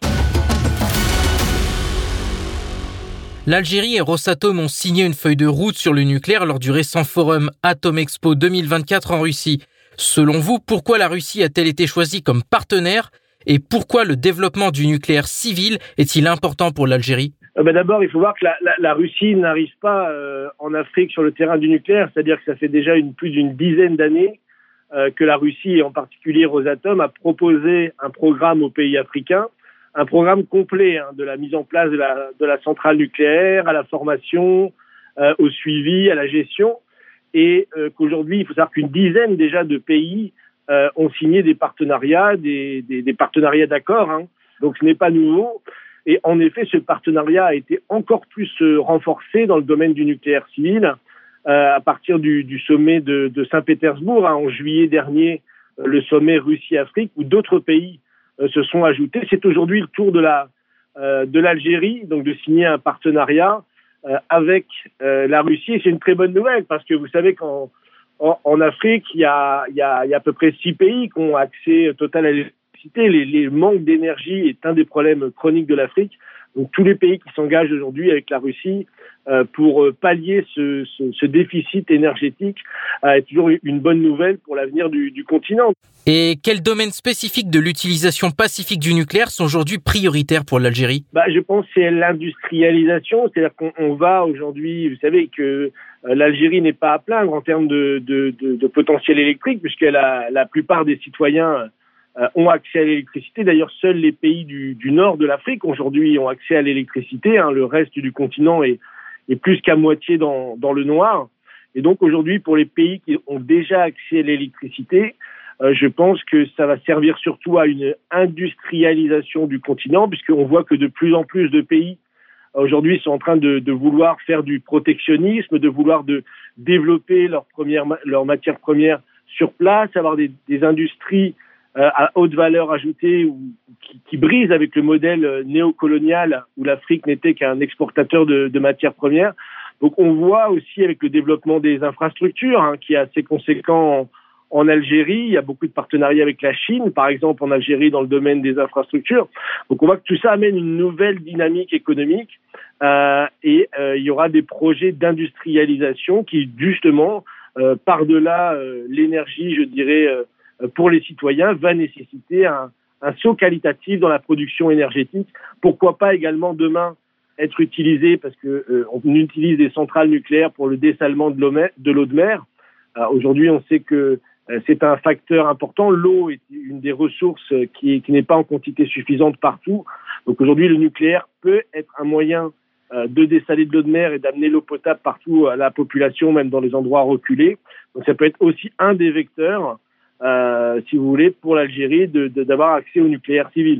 L'Algérie et Rosatom ont signé une feuille de route sur le nucléaire lors du récent forum Atomexpo deux mille vingt-quatre en Russie. Selon vous, pourquoi la Russie a-t-elle été choisie comme partenaire et pourquoi le développement du nucléaire civil est-il important pour l'Algérie ? Euh ben D'abord, il faut voir que la, la, la Russie n'arrive pas euh, en Afrique sur le terrain du nucléaire, c'est-à-dire que ça fait déjà une, plus d'une dizaine d'années euh, que la Russie, et en particulier Rosatom, a proposé un programme aux pays africains, un programme complet hein, de la mise en place de la, de la centrale nucléaire, à la formation, euh, au suivi, à la gestion, et euh, qu'aujourd'hui, il faut savoir qu'une dizaine déjà de pays euh, ont signé des partenariats, des, des, des partenariats d'accords, hein, donc ce n'est pas nouveau. Et en effet, ce partenariat a été encore plus euh, renforcé dans le domaine du nucléaire civil euh, à partir du, du sommet de, de Saint-Pétersbourg hein, en juillet dernier, euh, le sommet Russie-Afrique, où d'autres pays euh, se sont ajoutés. C'est aujourd'hui le tour de la euh, de l'Algérie, donc de signer un partenariat euh, avec euh, la Russie. Et c'est une très bonne nouvelle parce que vous savez qu'en en, en Afrique, il y a, il y a, il y a à peu près six pays qui ont accès total à l'électricité. Les, les manques d'énergie est un des problèmes chroniques de l'Afrique. Donc tous les pays qui s'engagent aujourd'hui avec la Russie euh, pour pallier ce, ce, ce déficit énergétique euh, est toujours une bonne nouvelle pour l'avenir du, du continent. Et quels domaines spécifiques de l'utilisation pacifique du nucléaire sont aujourd'hui prioritaires pour l'Algérie ? Bah, je pense que c'est l'industrialisation. C'est-à-dire qu'on on va aujourd'hui, vous savez que euh, l'Algérie n'est pas à plaindre en termes de, de, de, de potentiel électrique puisque la, la plupart des citoyens Euh, ont accès à l'électricité. D'ailleurs, seuls les pays du, du nord de l'Afrique aujourd'hui ont accès à l'électricité. Hein. Le reste du continent est, est plus qu'à moitié dans, dans le noir. Et donc aujourd'hui, pour les pays qui ont déjà accès à l'électricité, euh, je pense que ça va servir surtout à une industrialisation du continent, puisqu'on voit que de plus en plus de pays aujourd'hui sont en train de, de vouloir faire du protectionnisme, de vouloir de développer leurs premières, leurs matières premières sur place, avoir des, des industries Euh, à haute valeur ajoutée ou qui, qui brise avec le modèle néocolonial où l'Afrique n'était qu'un exportateur de, de matières premières. Donc on voit aussi avec le développement des infrastructures hein, qui est assez conséquent en, en Algérie. Il y a beaucoup de partenariats avec la Chine, par exemple en Algérie dans le domaine des infrastructures. Donc on voit que tout ça amène une nouvelle dynamique économique euh, et euh, il y aura des projets d'industrialisation qui justement euh, par-delà euh, l'énergie, je dirais, euh, pour les citoyens, va nécessiter un, un saut qualitatif dans la production énergétique. Pourquoi pas également demain être utilisé, parce que euh, on utilise des centrales nucléaires pour le dessalement de l'eau, de l'eau de mer. Alors, aujourd'hui, on sait que euh, c'est un facteur important. L'eau est une des ressources qui, qui n'est pas en quantité suffisante partout. Donc aujourd'hui, le nucléaire peut être un moyen euh, de dessaler de l'eau de mer et d'amener l'eau potable partout à la population, même dans les endroits reculés. Donc ça peut être aussi un des vecteurs Euh, si vous voulez, pour l'Algérie, de, de, d'avoir accès au nucléaire civil.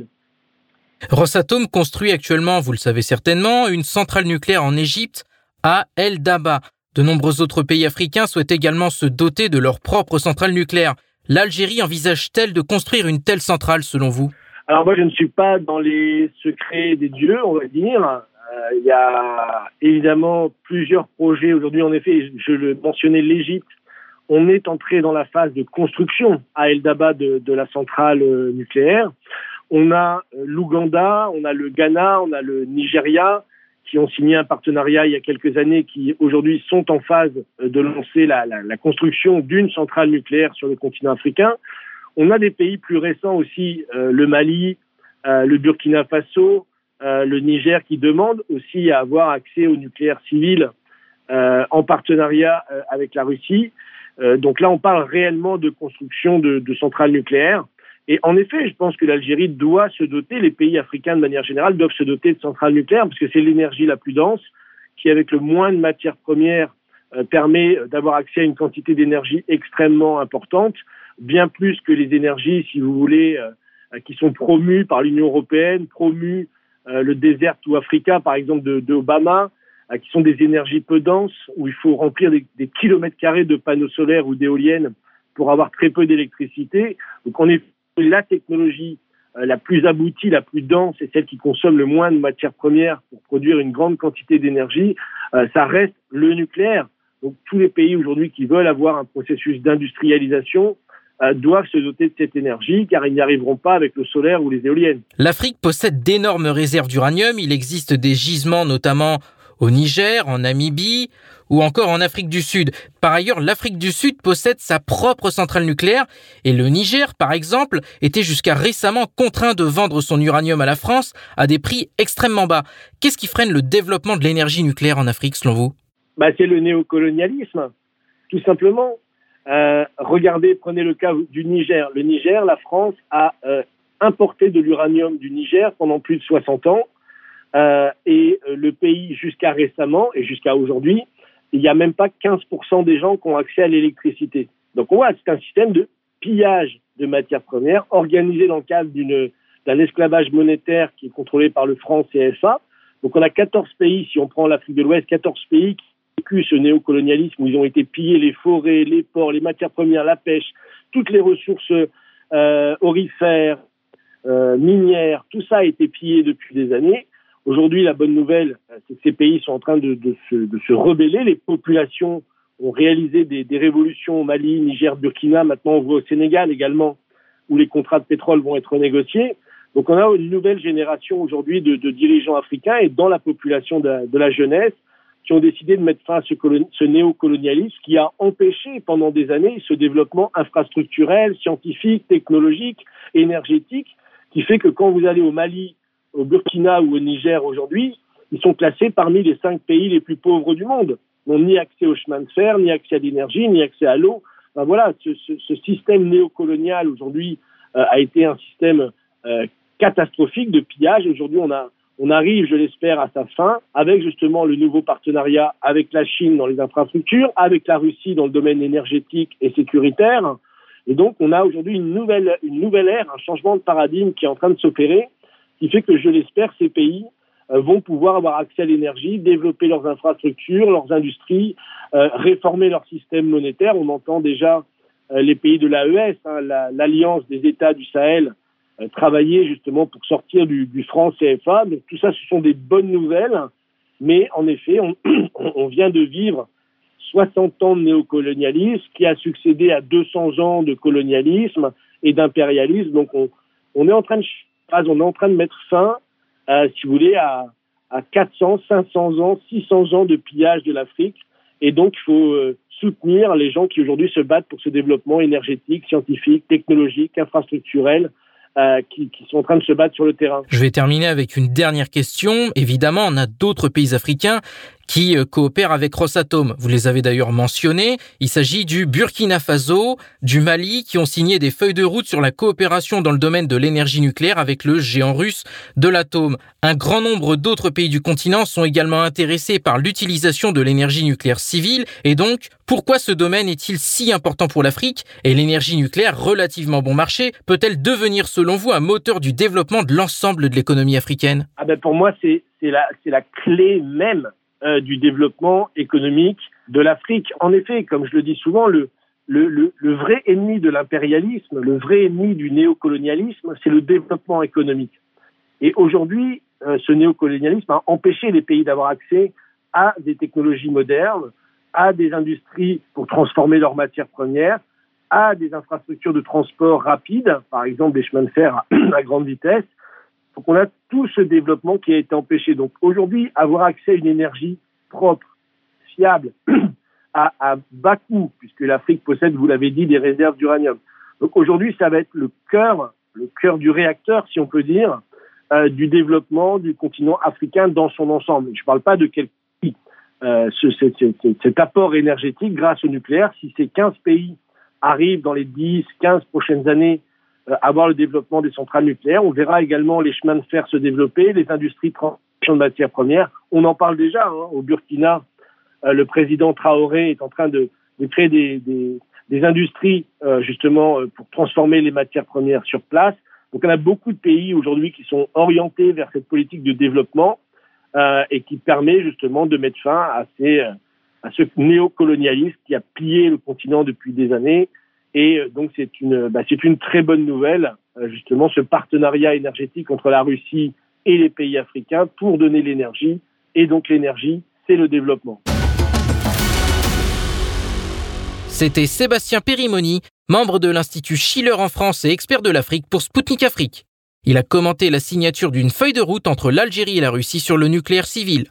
Rosatom construit actuellement, vous le savez certainement, une centrale nucléaire en Égypte, à El Daba. De nombreux autres pays africains souhaitent également se doter de leur propre centrale nucléaire. L'Algérie envisage-t-elle de construire une telle centrale, selon vous ? Alors moi, je ne suis pas dans les secrets des dieux, on va dire. Euh, il y a évidemment plusieurs projets. Aujourd'hui, en effet, je le mentionnais, l'Égypte. On est entré dans la phase de construction à El Daba de, de la centrale euh, nucléaire. on a l'Ouganda, on a le Ghana, on a le Nigeria, qui ont signé un partenariat il y a quelques années, qui aujourd'hui sont en phase de lancer la, la, la construction d'une centrale nucléaire sur le continent africain. On a des pays plus récents aussi, euh, le Mali, euh, le Burkina Faso, euh, le Niger, qui demandent aussi à avoir accès au nucléaire civil euh, en partenariat euh, avec la Russie. Euh, donc là, on parle réellement de construction de, de centrales nucléaires. Et en effet, je pense que l'Algérie doit se doter, les pays africains de manière générale doivent se doter de centrales nucléaires parce que c'est l'énergie la plus dense qui, avec le moins de matières premières, euh, permet d'avoir accès à une quantité d'énergie extrêmement importante, bien plus que les énergies, si vous voulez, euh, qui sont promues par l'Union européenne, promues euh, le désert tout Africa, par exemple, de, de Obama, euh, qui sont des énergies peu denses, où il faut remplir des, des kilomètres carrés de panneaux solaires ou d'éoliennes pour avoir très peu d'électricité. Donc on est la technologie euh, la plus aboutie, la plus dense et celle qui consomme le moins de matières premières pour produire une grande quantité d'énergie, euh, ça reste le nucléaire. Donc tous les pays aujourd'hui qui veulent avoir un processus d'industrialisation euh, doivent se doter de cette énergie car ils n'y arriveront pas avec le solaire ou les éoliennes. L'Afrique possède d'énormes réserves d'uranium. Il existe des gisements notamment au Niger, en Namibie ou encore en Afrique du Sud. Par ailleurs, l'Afrique du Sud possède sa propre centrale nucléaire et le Niger, par exemple, était jusqu'à récemment contraint de vendre son uranium à la France à des prix extrêmement bas. Qu'est-ce qui freine le développement de l'énergie nucléaire en Afrique, selon vous ? Bah, c'est le néocolonialisme, tout simplement. Euh, regardez, prenez le cas du Niger. Le Niger, la France a euh, importé de l'uranium du Niger pendant plus de soixante ans. Euh, et euh, le pays, jusqu'à récemment et jusqu'à aujourd'hui, il n'y a même pas quinze pour cent des gens qui ont accès à l'électricité. Donc on voit, c'est un système de pillage de matières premières organisé dans le cadre d'une, d'un esclavage monétaire qui est contrôlé par le franc C F A. Donc on a quatorze pays, si on prend l'Afrique de l'Ouest, quatorze pays qui ont vécu ce néocolonialisme où ils ont été pillés les forêts, les ports, les matières premières, la pêche, toutes les ressources euh, aurifères, euh, minières, tout ça a été pillé depuis des années. Aujourd'hui, la bonne nouvelle, c'est que ces pays sont en train de, de, se, de se rebeller. Les populations ont réalisé des, des révolutions au Mali, Niger, Burkina. Maintenant, on voit au Sénégal également, où les contrats de pétrole vont être négociés. Donc, on a une nouvelle génération aujourd'hui de, de dirigeants africains et dans la population de, de la jeunesse qui ont décidé de mettre fin à ce, colon, ce néocolonialisme qui a empêché pendant des années ce développement infrastructurel, scientifique, technologique, énergétique, qui fait que quand vous allez au Mali, au Burkina ou au Niger aujourd'hui, ils sont classés parmi les cinq pays les plus pauvres du monde. Ils n'ont ni accès au chemin de fer, ni accès à l'énergie, ni accès à l'eau. Ben voilà, ce, ce, ce système néocolonial aujourd'hui euh, a été un système euh, catastrophique de pillage. Aujourd'hui, on, a, on arrive, je l'espère, à sa fin avec justement le nouveau partenariat avec la Chine dans les infrastructures, avec la Russie dans le domaine énergétique et sécuritaire. Et donc, on a aujourd'hui une nouvelle, une nouvelle ère, un changement de paradigme qui est en train de s'opérer, qui fait que, je l'espère, ces pays euh, vont pouvoir avoir accès à l'énergie, développer leurs infrastructures, leurs industries, euh, réformer leur système monétaire. On entend déjà euh, les pays de l'A E S, hein, la, l'Alliance des États du Sahel, euh, travailler justement pour sortir du, du franc C F A. Donc tout ça, ce sont des bonnes nouvelles, mais en effet, on, on vient de vivre soixante ans de néocolonialisme qui a succédé à deux cents ans de colonialisme et d'impérialisme. Donc on, on est en train de on est en train de mettre fin, euh, si vous voulez, à, à quatre cents, cinq cents ans, six cents ans de pillage de l'Afrique. Et donc, il faut euh, soutenir les gens qui aujourd'hui se battent pour ce développement énergétique, scientifique, technologique, infrastructurel, euh, qui, qui sont en train de se battre sur le terrain. Je vais terminer avec une dernière question. Évidemment, on a d'autres pays africains qui coopèrent avec Rosatom. Vous les avez d'ailleurs mentionnés. Il s'agit du Burkina Faso, du Mali, qui ont signé des feuilles de route sur la coopération dans le domaine de l'énergie nucléaire avec le géant russe de l'atome. Un grand nombre d'autres pays du continent sont également intéressés par l'utilisation de l'énergie nucléaire civile. Et donc, pourquoi ce domaine est-il si important pour l'Afrique? Et l'énergie nucléaire, relativement bon marché, peut-elle devenir, selon vous, un moteur du développement de l'ensemble de l'économie africaine? Ah ben pour moi, c'est, c'est, la, c'est la clé même Euh, du développement économique de l'Afrique. En effet, comme je le dis souvent, le, le, le, le vrai ennemi de l'impérialisme, le vrai ennemi du néocolonialisme, c'est le développement économique. Et aujourd'hui, euh, ce néocolonialisme a empêché les pays d'avoir accès à des technologies modernes, à des industries pour transformer leurs matières premières, à des infrastructures de transport rapides, par exemple des chemins de fer à, à grande vitesse. Donc on a tout ce développement qui a été empêché. Donc aujourd'hui, avoir accès à une énergie propre, fiable, à, à bas coût, puisque l'Afrique possède, vous l'avez dit, des réserves d'uranium. Donc aujourd'hui, ça va être le cœur, le cœur du réacteur, si on peut dire, euh, du développement du continent africain dans son ensemble. Je ne parle pas de quel pays. Euh, ce, cet, cet, cet apport énergétique grâce au nucléaire, si ces quinze pays arrivent dans les dix, quinze prochaines années euh, à avoir le développement des centrales nucléaires, on verra également les chemins de fer se développer, les industries de transformation de matières premières. On en parle déjà, hein, au Burkina. Euh, le président Traoré est en train de, de créer des, des, des industries euh, justement euh, pour transformer les matières premières sur place. Donc on a beaucoup de pays aujourd'hui qui sont orientés vers cette politique de développement euh, et qui permet justement de mettre fin à, ces, à ce néocolonialisme qui a plié le continent depuis des années. Et euh, donc c'est une, bah, c'est une très bonne nouvelle, euh, justement, ce partenariat énergétique entre la Russie et les pays africains pour donner l'énergie. Et donc l'énergie, c'est le développement. C'était Sébastien Périmoni, membre de l'Institut Schiller en France et expert de l'Afrique pour Spoutnik Afrique. Il a commenté la signature d'une feuille de route entre l'Algérie et la Russie sur le nucléaire civil.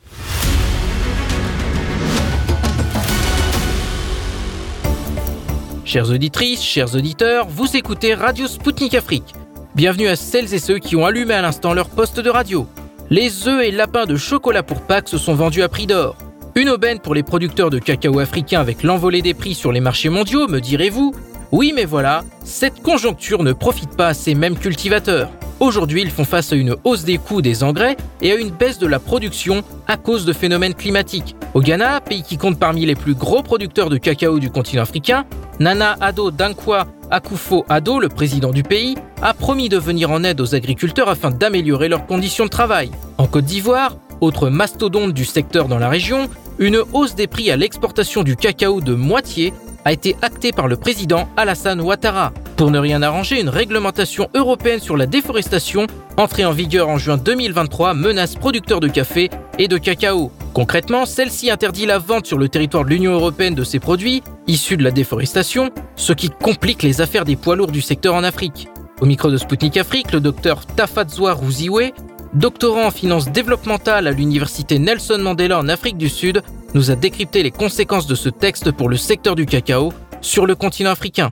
Chères auditrices, chers auditeurs, vous écoutez Radio Spoutnik Afrique. Bienvenue à celles et ceux qui ont allumé à l'instant leur poste de radio. Les œufs et lapins de chocolat pour Pâques se sont vendus à prix d'or. Une aubaine pour les producteurs de cacao africains avec l'envolée des prix sur les marchés mondiaux, me direz-vous ? Oui, mais voilà, cette conjoncture ne profite pas à ces mêmes cultivateurs. Aujourd'hui, ils font face à une hausse des coûts des engrais et à une baisse de la production à cause de phénomènes climatiques. Au Ghana, pays qui compte parmi les plus gros producteurs de cacao du continent africain, Nana Addo Dankwa Akufo-Addo, le président du pays, a promis de venir en aide aux agriculteurs afin d'améliorer leurs conditions de travail. En Côte d'Ivoire, autre mastodonte du secteur dans la région, une hausse des prix à l'exportation du cacao de moitié a été actée par le président Alassane Ouattara. Pour ne rien arranger, une réglementation européenne sur la déforestation, entrée en vigueur en juin deux mille vingt-trois, menace producteurs de café et de cacao. Concrètement, celle-ci interdit la vente sur le territoire de l'Union européenne de ces produits, issus de la déforestation, ce qui complique les affaires des poids lourds du secteur en Afrique. Au micro de Spoutnik Afrique, le docteur Tafatzwa Rouziwe, doctorant en finances développementales à l'université Nelson Mandela en Afrique du Sud, nous a décrypté les conséquences de ce texte pour le secteur du cacao sur le continent africain.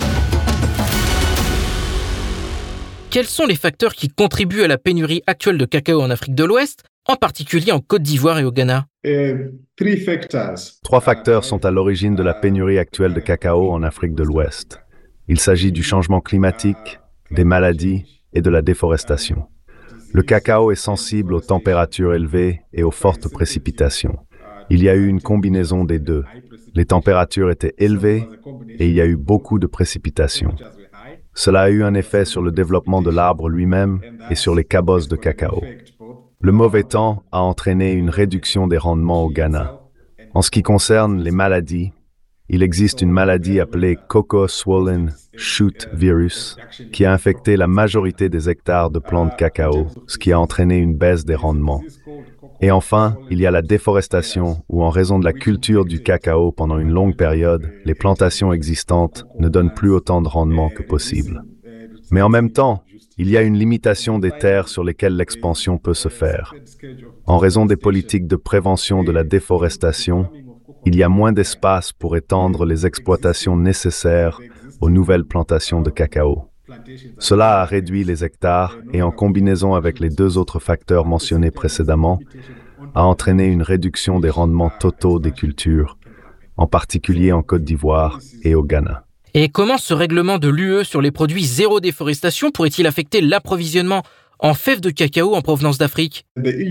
Quels sont les facteurs qui contribuent à la pénurie actuelle de cacao en Afrique de l'Ouest, en particulier en Côte d'Ivoire et au Ghana ? Trois facteurs sont à l'origine de la pénurie actuelle de cacao en Afrique de l'Ouest. Il s'agit du changement climatique, des maladies et de la déforestation. Le cacao est sensible aux températures élevées et aux fortes précipitations. Il y a eu une combinaison des deux. Les températures étaient élevées et il y a eu beaucoup de précipitations. Cela a eu un effet sur le développement de l'arbre lui-même et sur les cabosses de cacao. Le mauvais temps a entraîné une réduction des rendements au Ghana. En ce qui concerne les maladies, il existe une maladie appelée Cocoa Swollen Shoot Virus qui a infecté la majorité des hectares de plants de cacao, ce qui a entraîné une baisse des rendements. Et enfin, il y a la déforestation où, en raison de la culture du cacao pendant une longue période, les plantations existantes ne donnent plus autant de rendement que possible. Mais en même temps, il y a une limitation des terres sur lesquelles l'expansion peut se faire. En raison des politiques de prévention de la déforestation, il y a moins d'espace pour étendre les exploitations nécessaires aux nouvelles plantations de cacao. Cela a réduit les hectares et, en combinaison avec les deux autres facteurs mentionnés précédemment, a entraîné une réduction des rendements totaux des cultures, en particulier en Côte d'Ivoire et au Ghana. Et comment ce règlement de l'U E sur les produits zéro déforestation pourrait-il affecter l'approvisionnement en fèves de cacao en provenance d'Afrique ?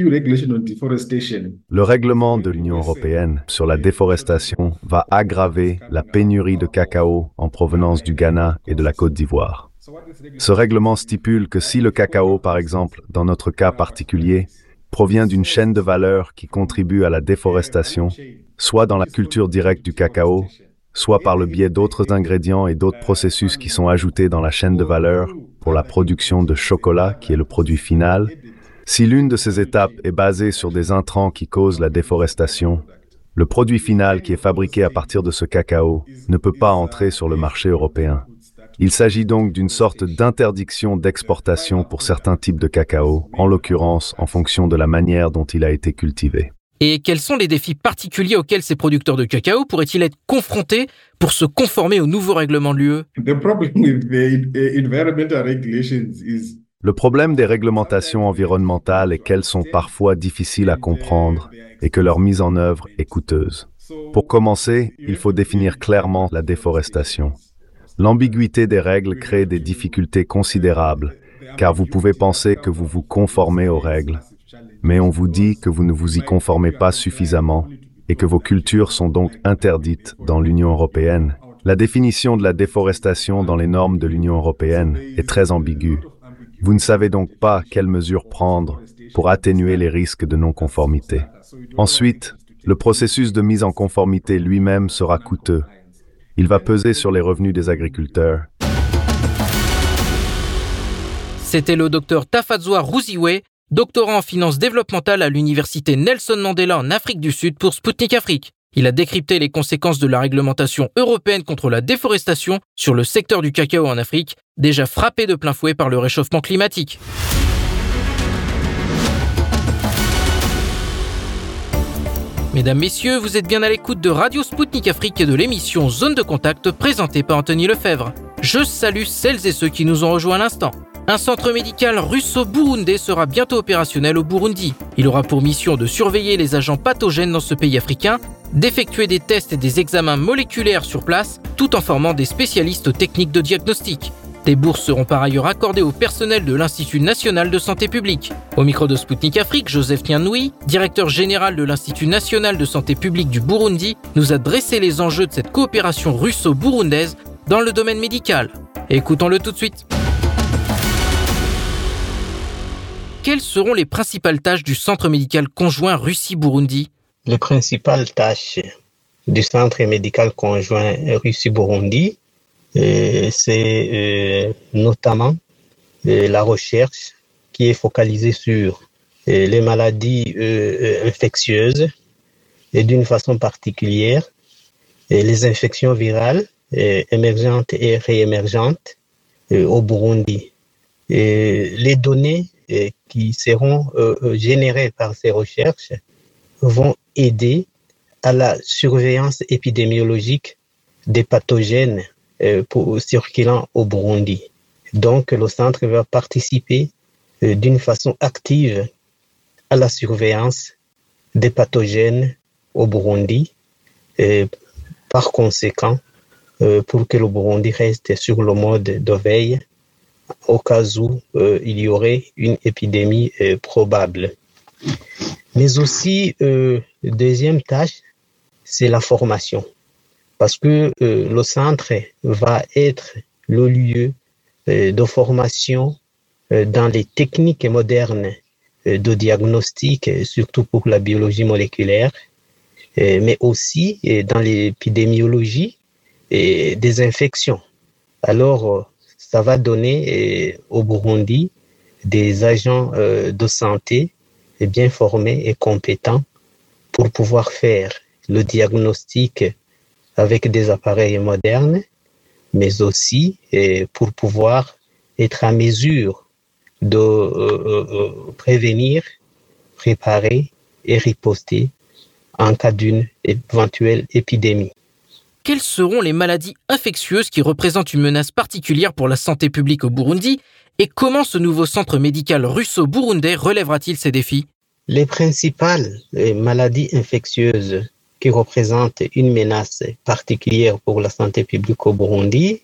Le règlement de l'Union européenne sur la déforestation va aggraver la pénurie de cacao en provenance du Ghana et de la Côte d'Ivoire. Ce règlement stipule que si le cacao, par exemple, dans notre cas particulier, provient d'une chaîne de valeur qui contribue à la déforestation, soit dans la culture directe du cacao, soit par le biais d'autres ingrédients et d'autres processus qui sont ajoutés dans la chaîne de valeur pour la production de chocolat, qui est le produit final, si l'une de ces étapes est basée sur des intrants qui causent la déforestation, le produit final qui est fabriqué à partir de ce cacao ne peut pas entrer sur le marché européen. Il s'agit donc d'une sorte d'interdiction d'exportation pour certains types de cacao, en l'occurrence en fonction de la manière dont il a été cultivé. Et quels sont les défis particuliers auxquels ces producteurs de cacao pourraient-ils être confrontés pour se conformer aux nouveaux règlements de l'U E? Le problème des réglementations environnementales est qu'elles sont parfois difficiles à comprendre et que leur mise en œuvre est coûteuse. Pour commencer, il faut définir clairement la déforestation. L'ambiguïté des règles crée des difficultés considérables, car vous pouvez penser que vous vous conformez aux règles, mais on vous dit que vous ne vous y conformez pas suffisamment et que vos cultures sont donc interdites dans l'Union européenne. La définition de la déforestation dans les normes de l'Union européenne est très ambiguë. Vous ne savez donc pas quelles mesures prendre pour atténuer les risques de non-conformité. Ensuite, le processus de mise en conformité lui-même sera coûteux. Il va peser sur les revenus des agriculteurs. C'était le docteur Tafadzwa Rouziwe, doctorant en finance développementale à l'université Nelson Mandela en Afrique du Sud pour Spoutnik Afrique. Il a décrypté les conséquences de la réglementation européenne contre la déforestation sur le secteur du cacao en Afrique, déjà frappé de plein fouet par le réchauffement climatique. Mesdames, Messieurs, vous êtes bien à l'écoute de Radio Spoutnik Afrique et de l'émission Zone de Contact présentée par Anthony Lefebvre. Je salue celles et ceux qui nous ont rejoints à l'instant. Un centre médical russo-burundais sera bientôt opérationnel au Burundi. Il aura pour mission de surveiller les agents pathogènes dans ce pays africain, d'effectuer des tests et des examens moléculaires sur place, tout en formant des spécialistes techniques de diagnostic. Des bourses seront par ailleurs accordées au personnel de l'Institut national de santé publique. Au micro de Spoutnik Afrique, Joseph Nianoui, directeur général de l'Institut national de santé publique du Burundi, nous a dressé les enjeux de cette coopération russo-burundaise dans le domaine médical. Écoutons-le tout de suite. Quelles seront les principales tâches du Centre médical conjoint Russie-Burundi? Les principales tâches du Centre médical conjoint Russie-Burundi, euh, c'est euh, notamment euh, la recherche qui est focalisée sur euh, les maladies euh, infectieuses et d'une façon particulière euh, les infections virales euh, émergentes et réémergentes euh, au Burundi. Et les données euh, qui seront euh, générées par ces recherches vont aider à la surveillance épidémiologique des pathogènes euh, pour, circulant au Burundi. Donc, le centre va participer euh, d'une façon active à la surveillance des pathogènes au Burundi. Et, par conséquent, euh, pour que le Burundi reste sur le mode de veille au cas où euh, il y aurait une épidémie euh, probable. Mais aussi, euh, deuxième tâche, c'est la formation. Parce que euh, le centre va être le lieu euh, de formation euh, dans les techniques modernes euh, de diagnostic, surtout pour la biologie moléculaire, euh, mais aussi euh, dans l'épidémiologie euh, des infections. Alors, euh, ça va donner euh, au Burundi des agents euh, de santé bien formés et compétents pour pouvoir faire le diagnostic avec des appareils modernes, mais aussi et pour pouvoir être à mesure de euh, euh, prévenir, préparer et riposter en cas d'une éventuelle épidémie. Quelles seront les maladies infectieuses qui représentent une menace particulière pour la santé publique au Burundi et comment ce nouveau centre médical russo-burundais relèvera-t-il ces défis? Les principales maladies infectieuses qui représentent une menace particulière pour la santé publique au Burundi,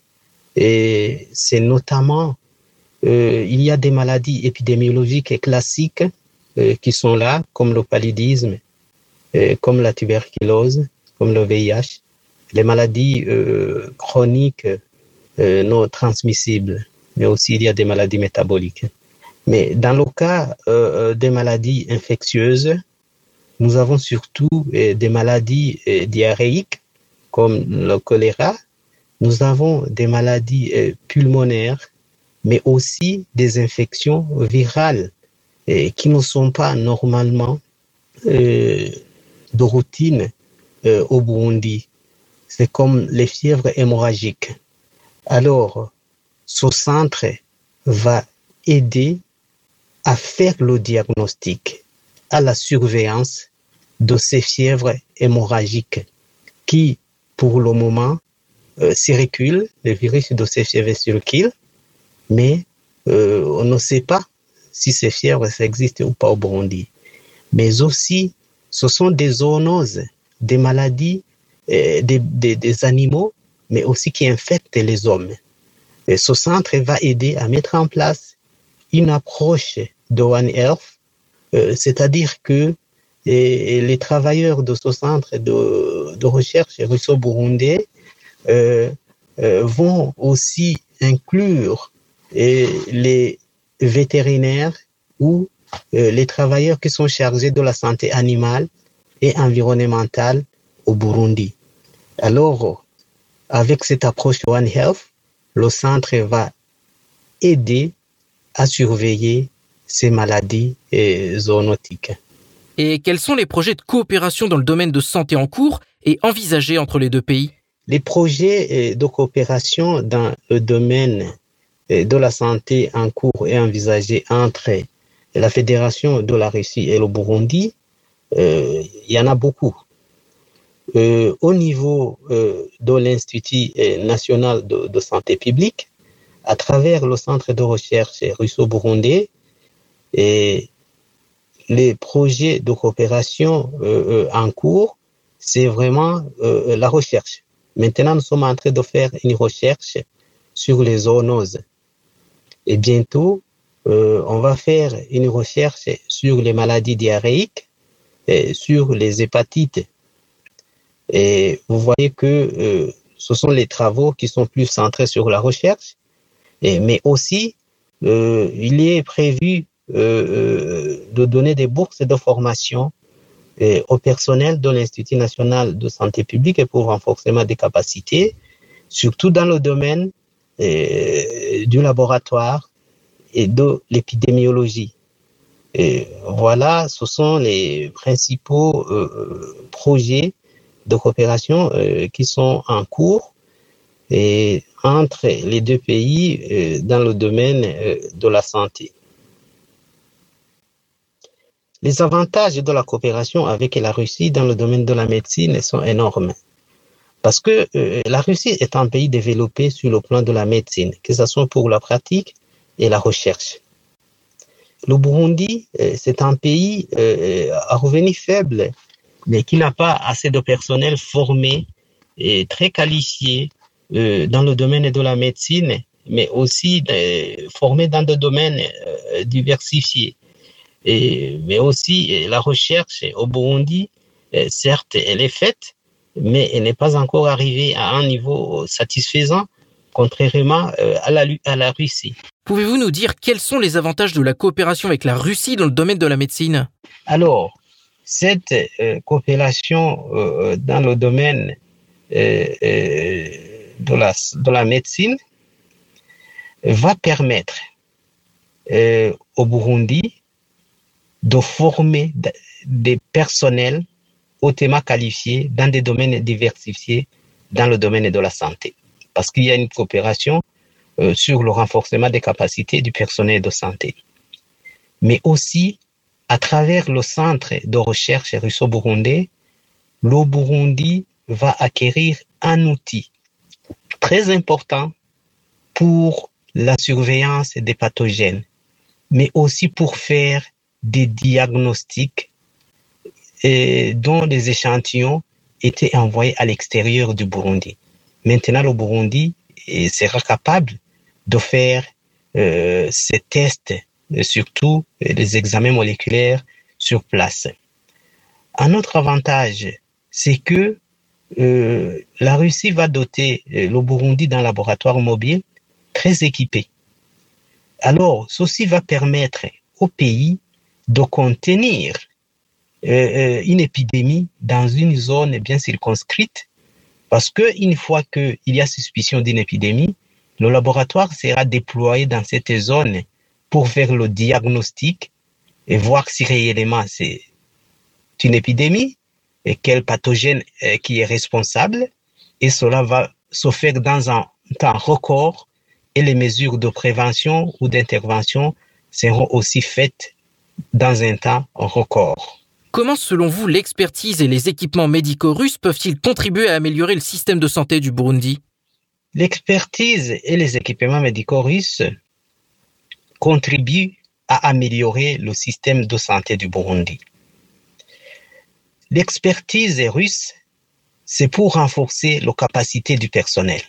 et c'est notamment, euh, il y a des maladies épidémiologiques classiques euh, qui sont là, comme le paludisme, euh, comme la tuberculose, comme le V I H, les maladies euh, chroniques euh, non transmissibles, mais aussi il y a des maladies métaboliques. Mais dans le cas euh, des maladies infectieuses, nous avons surtout euh, des maladies euh, diarrhéiques, comme le choléra. Nous avons des maladies euh, pulmonaires, mais aussi des infections virales euh, qui ne sont pas normalement euh, de routine euh, au Burundi. C'est comme les fièvres hémorragiques. Alors, ce centre va aider à faire le diagnostic, à la surveillance de ces fièvres hémorragiques qui, pour le moment, euh, circulent. Le virus de ces fièvres circule, mais euh, on ne sait pas si ces fièvres existent ou pas au Burundi. Mais aussi, ce sont des zoonoses, des maladies euh, des, des, des animaux, mais aussi qui infectent les hommes. Et ce centre va aider à mettre en place une approche de One Health, euh, c'est-à-dire que et, et les travailleurs de ce centre de, de recherche russo-burundais euh, euh, vont aussi inclure et, les vétérinaires ou euh, les travailleurs qui sont chargés de la santé animale et environnementale au Burundi. Alors, avec cette approche One Health, le centre va aider à surveiller ces maladies euh, zoonotiques. Et quels sont les projets de coopération dans le domaine de santé en cours et envisagés entre les deux pays? Les projets de coopération dans le domaine de la santé en cours et envisagés entre la Fédération de la Russie et le Burundi, euh, il y en a beaucoup. Euh, au niveau euh, de l'Institut national de, de santé publique, à travers le centre de recherche russo-burundais, et les projets de coopération euh, en cours, c'est vraiment euh, la recherche. Maintenant, nous sommes en train de faire une recherche sur les zoonoses. Et bientôt, euh, on va faire une recherche sur les maladies diarrhéiques, et sur les hépatites. Et vous voyez que euh, ce sont les travaux qui sont plus centrés sur la recherche, et, mais aussi euh, il est prévu euh, de donner des bourses de formation et au personnel de l'Institut national de santé publique et pour renforcement des capacités, surtout dans le domaine euh, du laboratoire et de l'épidémiologie. Et voilà, ce sont les principaux euh, projets de coopération euh, qui sont en cours et entre les deux pays euh, dans le domaine euh, de la santé. Les avantages de la coopération avec la Russie dans le domaine de la médecine sont énormes. Parce que euh, la Russie est un pays développé sur le plan de la médecine, que ce soit pour la pratique et la recherche. Le Burundi, euh, c'est un pays euh, à revenus faibles, mais qui n'a pas assez de personnel formé et très qualifié euh, dans le domaine de la médecine, mais aussi euh, formé dans des domaines euh, diversifiés. Et, mais aussi la recherche au Burundi, euh, certes, elle est faite, mais elle n'est pas encore arrivée à un niveau satisfaisant, contrairement euh, à, la, à la Russie. Pouvez-vous nous dire quels sont les avantages de la coopération avec la Russie dans le domaine de la médecine? Alors, cette euh, coopération euh, dans le domaine euh, euh, de, la, de la médecine va permettre euh, au Burundi de former des personnels hautement qualifiés dans des domaines diversifiés dans le domaine de la santé. Parce qu'il y a une coopération euh, sur le renforcement des capacités du personnel de santé. Mais aussi, à travers le centre de recherche russo-burundais, le Burundi va acquérir un outil très important pour la surveillance des pathogènes, mais aussi pour faire des diagnostics et dont les échantillons étaient envoyés à l'extérieur du Burundi. Maintenant, le Burundi sera capable de faire euh, ces tests, surtout les examens moléculaires sur place. Un autre avantage, c'est que euh, la Russie va doter le Burundi d'un laboratoire mobile très équipé. Alors, ceci va permettre au pays de contenir euh, une épidémie dans une zone bien circonscrite, parce qu'une fois qu'il y a suspicion d'une épidémie, le laboratoire sera déployé dans cette zone pour faire le diagnostic et voir si réellement c'est une épidémie et quel pathogène qui est responsable. Et cela va se faire dans un temps record et les mesures de prévention ou d'intervention seront aussi faites dans un temps record. Comment, selon vous, l'expertise et les équipements médicaux russes peuvent-ils contribuer à améliorer le système de santé du Burundi ? L'expertise et les équipements médicaux russes contribuent à améliorer le système de santé du Burundi. L'expertise russe, c'est pour renforcer les capacités du personnel.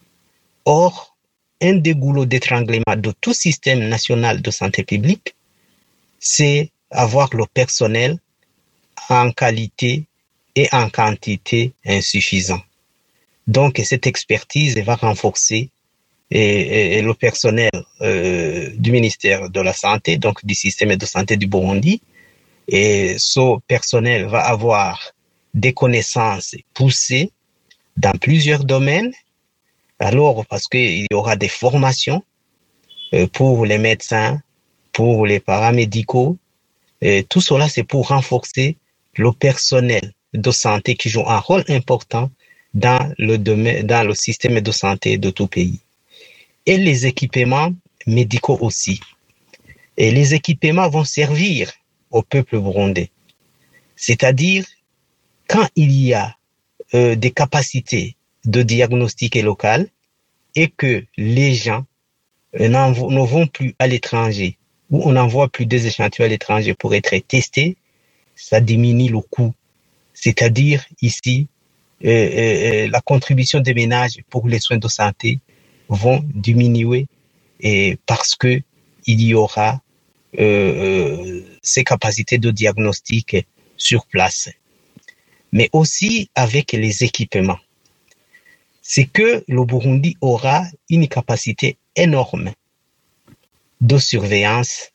Or, un des goulots d'étranglement de tout système national de santé publique, c'est avoir le personnel en qualité et en quantité insuffisant. Donc, cette expertise va renforcer et, et, et le personnel euh, du ministère de la Santé, donc du système de santé du Burundi. Et ce personnel va avoir des connaissances poussées dans plusieurs domaines. Alors, parce qu'il y aura des formations euh, pour les médecins, pour les paramédicaux. Et tout cela, c'est pour renforcer le personnel de santé qui joue un rôle important dans le domaine, dans le système de santé de tout pays. Et les équipements médicaux aussi. Et les équipements vont servir au peuple burundais. C'est-à-dire, quand il y a euh, des capacités de diagnostic local et que les gens euh, ne vont plus à l'étranger ou on n'envoie plus des échantillons à l'étranger pour être testés, ça diminue le coût. C'est-à-dire, ici, euh, euh, la contribution des ménages pour les soins de santé vont diminuer et parce que il y aura euh, euh, ces capacités de diagnostic sur place. Mais aussi avec les équipements. C'est que le Burundi aura une capacité énorme de surveillance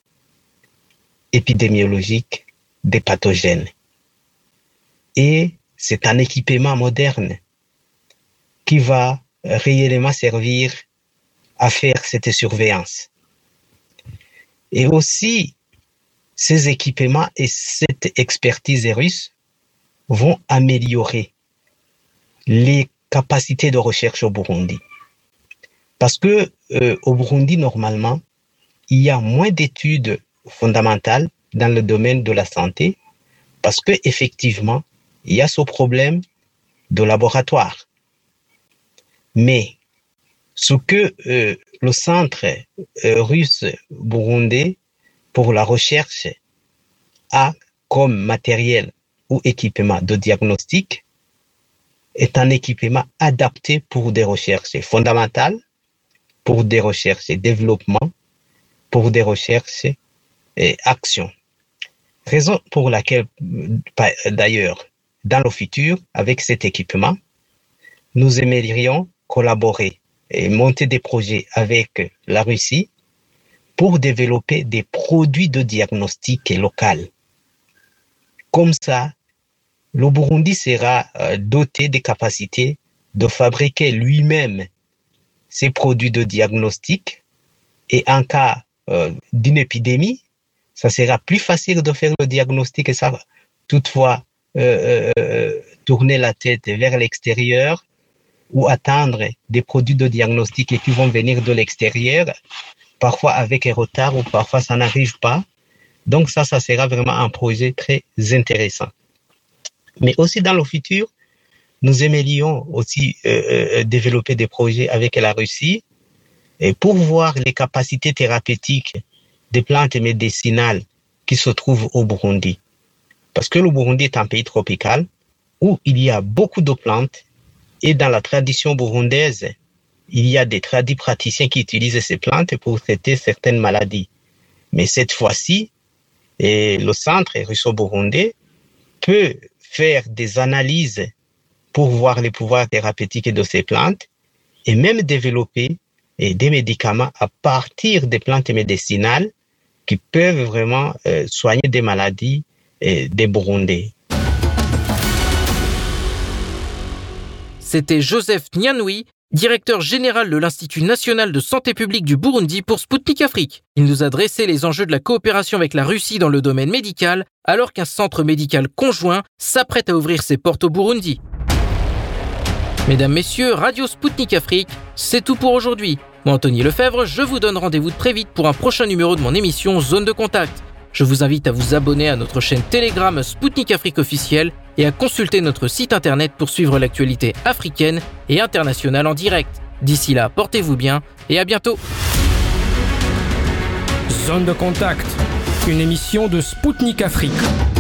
épidémiologique des pathogènes. Et c'est un équipement moderne qui va réellement servir à faire cette surveillance. Et aussi, ces équipements et cette expertise russe vont améliorer les capacités de recherche au Burundi. Parce que euh, au Burundi, normalement, il y a moins d'études fondamentales dans le domaine de la santé parce que effectivement, il y a ce problème de laboratoire. Mais ce que euh, le centre euh, russe burundais pour la recherche a comme matériel ou équipement de diagnostic est un équipement adapté pour des recherches fondamentales, pour des recherches et développement, pour des recherches et actions. Raison pour laquelle, d'ailleurs, dans le futur, avec cet équipement, nous aimerions collaborer et monter des projets avec la Russie pour développer des produits de diagnostic local. Comme ça, le Burundi sera doté des capacités de fabriquer lui-même ces produits de diagnostic et en cas euh, d'une épidémie, ça sera plus facile de faire le diagnostic et ça, toutefois, euh, euh, tourner la tête vers l'extérieur ou attendre des produits de diagnostic qui vont venir de l'extérieur, parfois avec un retard ou parfois ça n'arrive pas. Donc ça, ça sera vraiment un projet très intéressant. Mais aussi dans le futur, nous aimerions aussi euh, euh, développer des projets avec la Russie et pour voir les capacités thérapeutiques des plantes médicinales qui se trouvent au Burundi. Parce que le Burundi est un pays tropical où il y a beaucoup de plantes et dans la tradition burundaise, il y a des tradipraticiens qui utilisent ces plantes pour traiter certaines maladies. Mais cette fois-ci, et le centre russo-burundais peut faire des analyses pour voir les pouvoirs thérapeutiques de ces plantes et même développer des médicaments à partir des plantes médicinales qui peuvent vraiment euh, soigner des maladies euh, des Burundais. C'était Joseph Nyanui, directeur général de l'Institut national de santé publique du Burundi pour Spoutnik Afrique. Il nous a dressé les enjeux de la coopération avec la Russie dans le domaine médical, alors qu'un centre médical conjoint s'apprête à ouvrir ses portes au Burundi. Mesdames, Messieurs, Radio Spoutnik Afrique, c'est tout pour aujourd'hui. Moi, Anthony Lefebvre, je vous donne rendez-vous très vite pour un prochain numéro de mon émission Zone de Contact. Je vous invite à vous abonner à notre chaîne Telegram Spoutnik Afrique officielle et à consulter notre site internet pour suivre l'actualité africaine et internationale en direct. D'ici là, portez-vous bien et à bientôt. Zone de Contact, une émission de Spoutnik Afrique.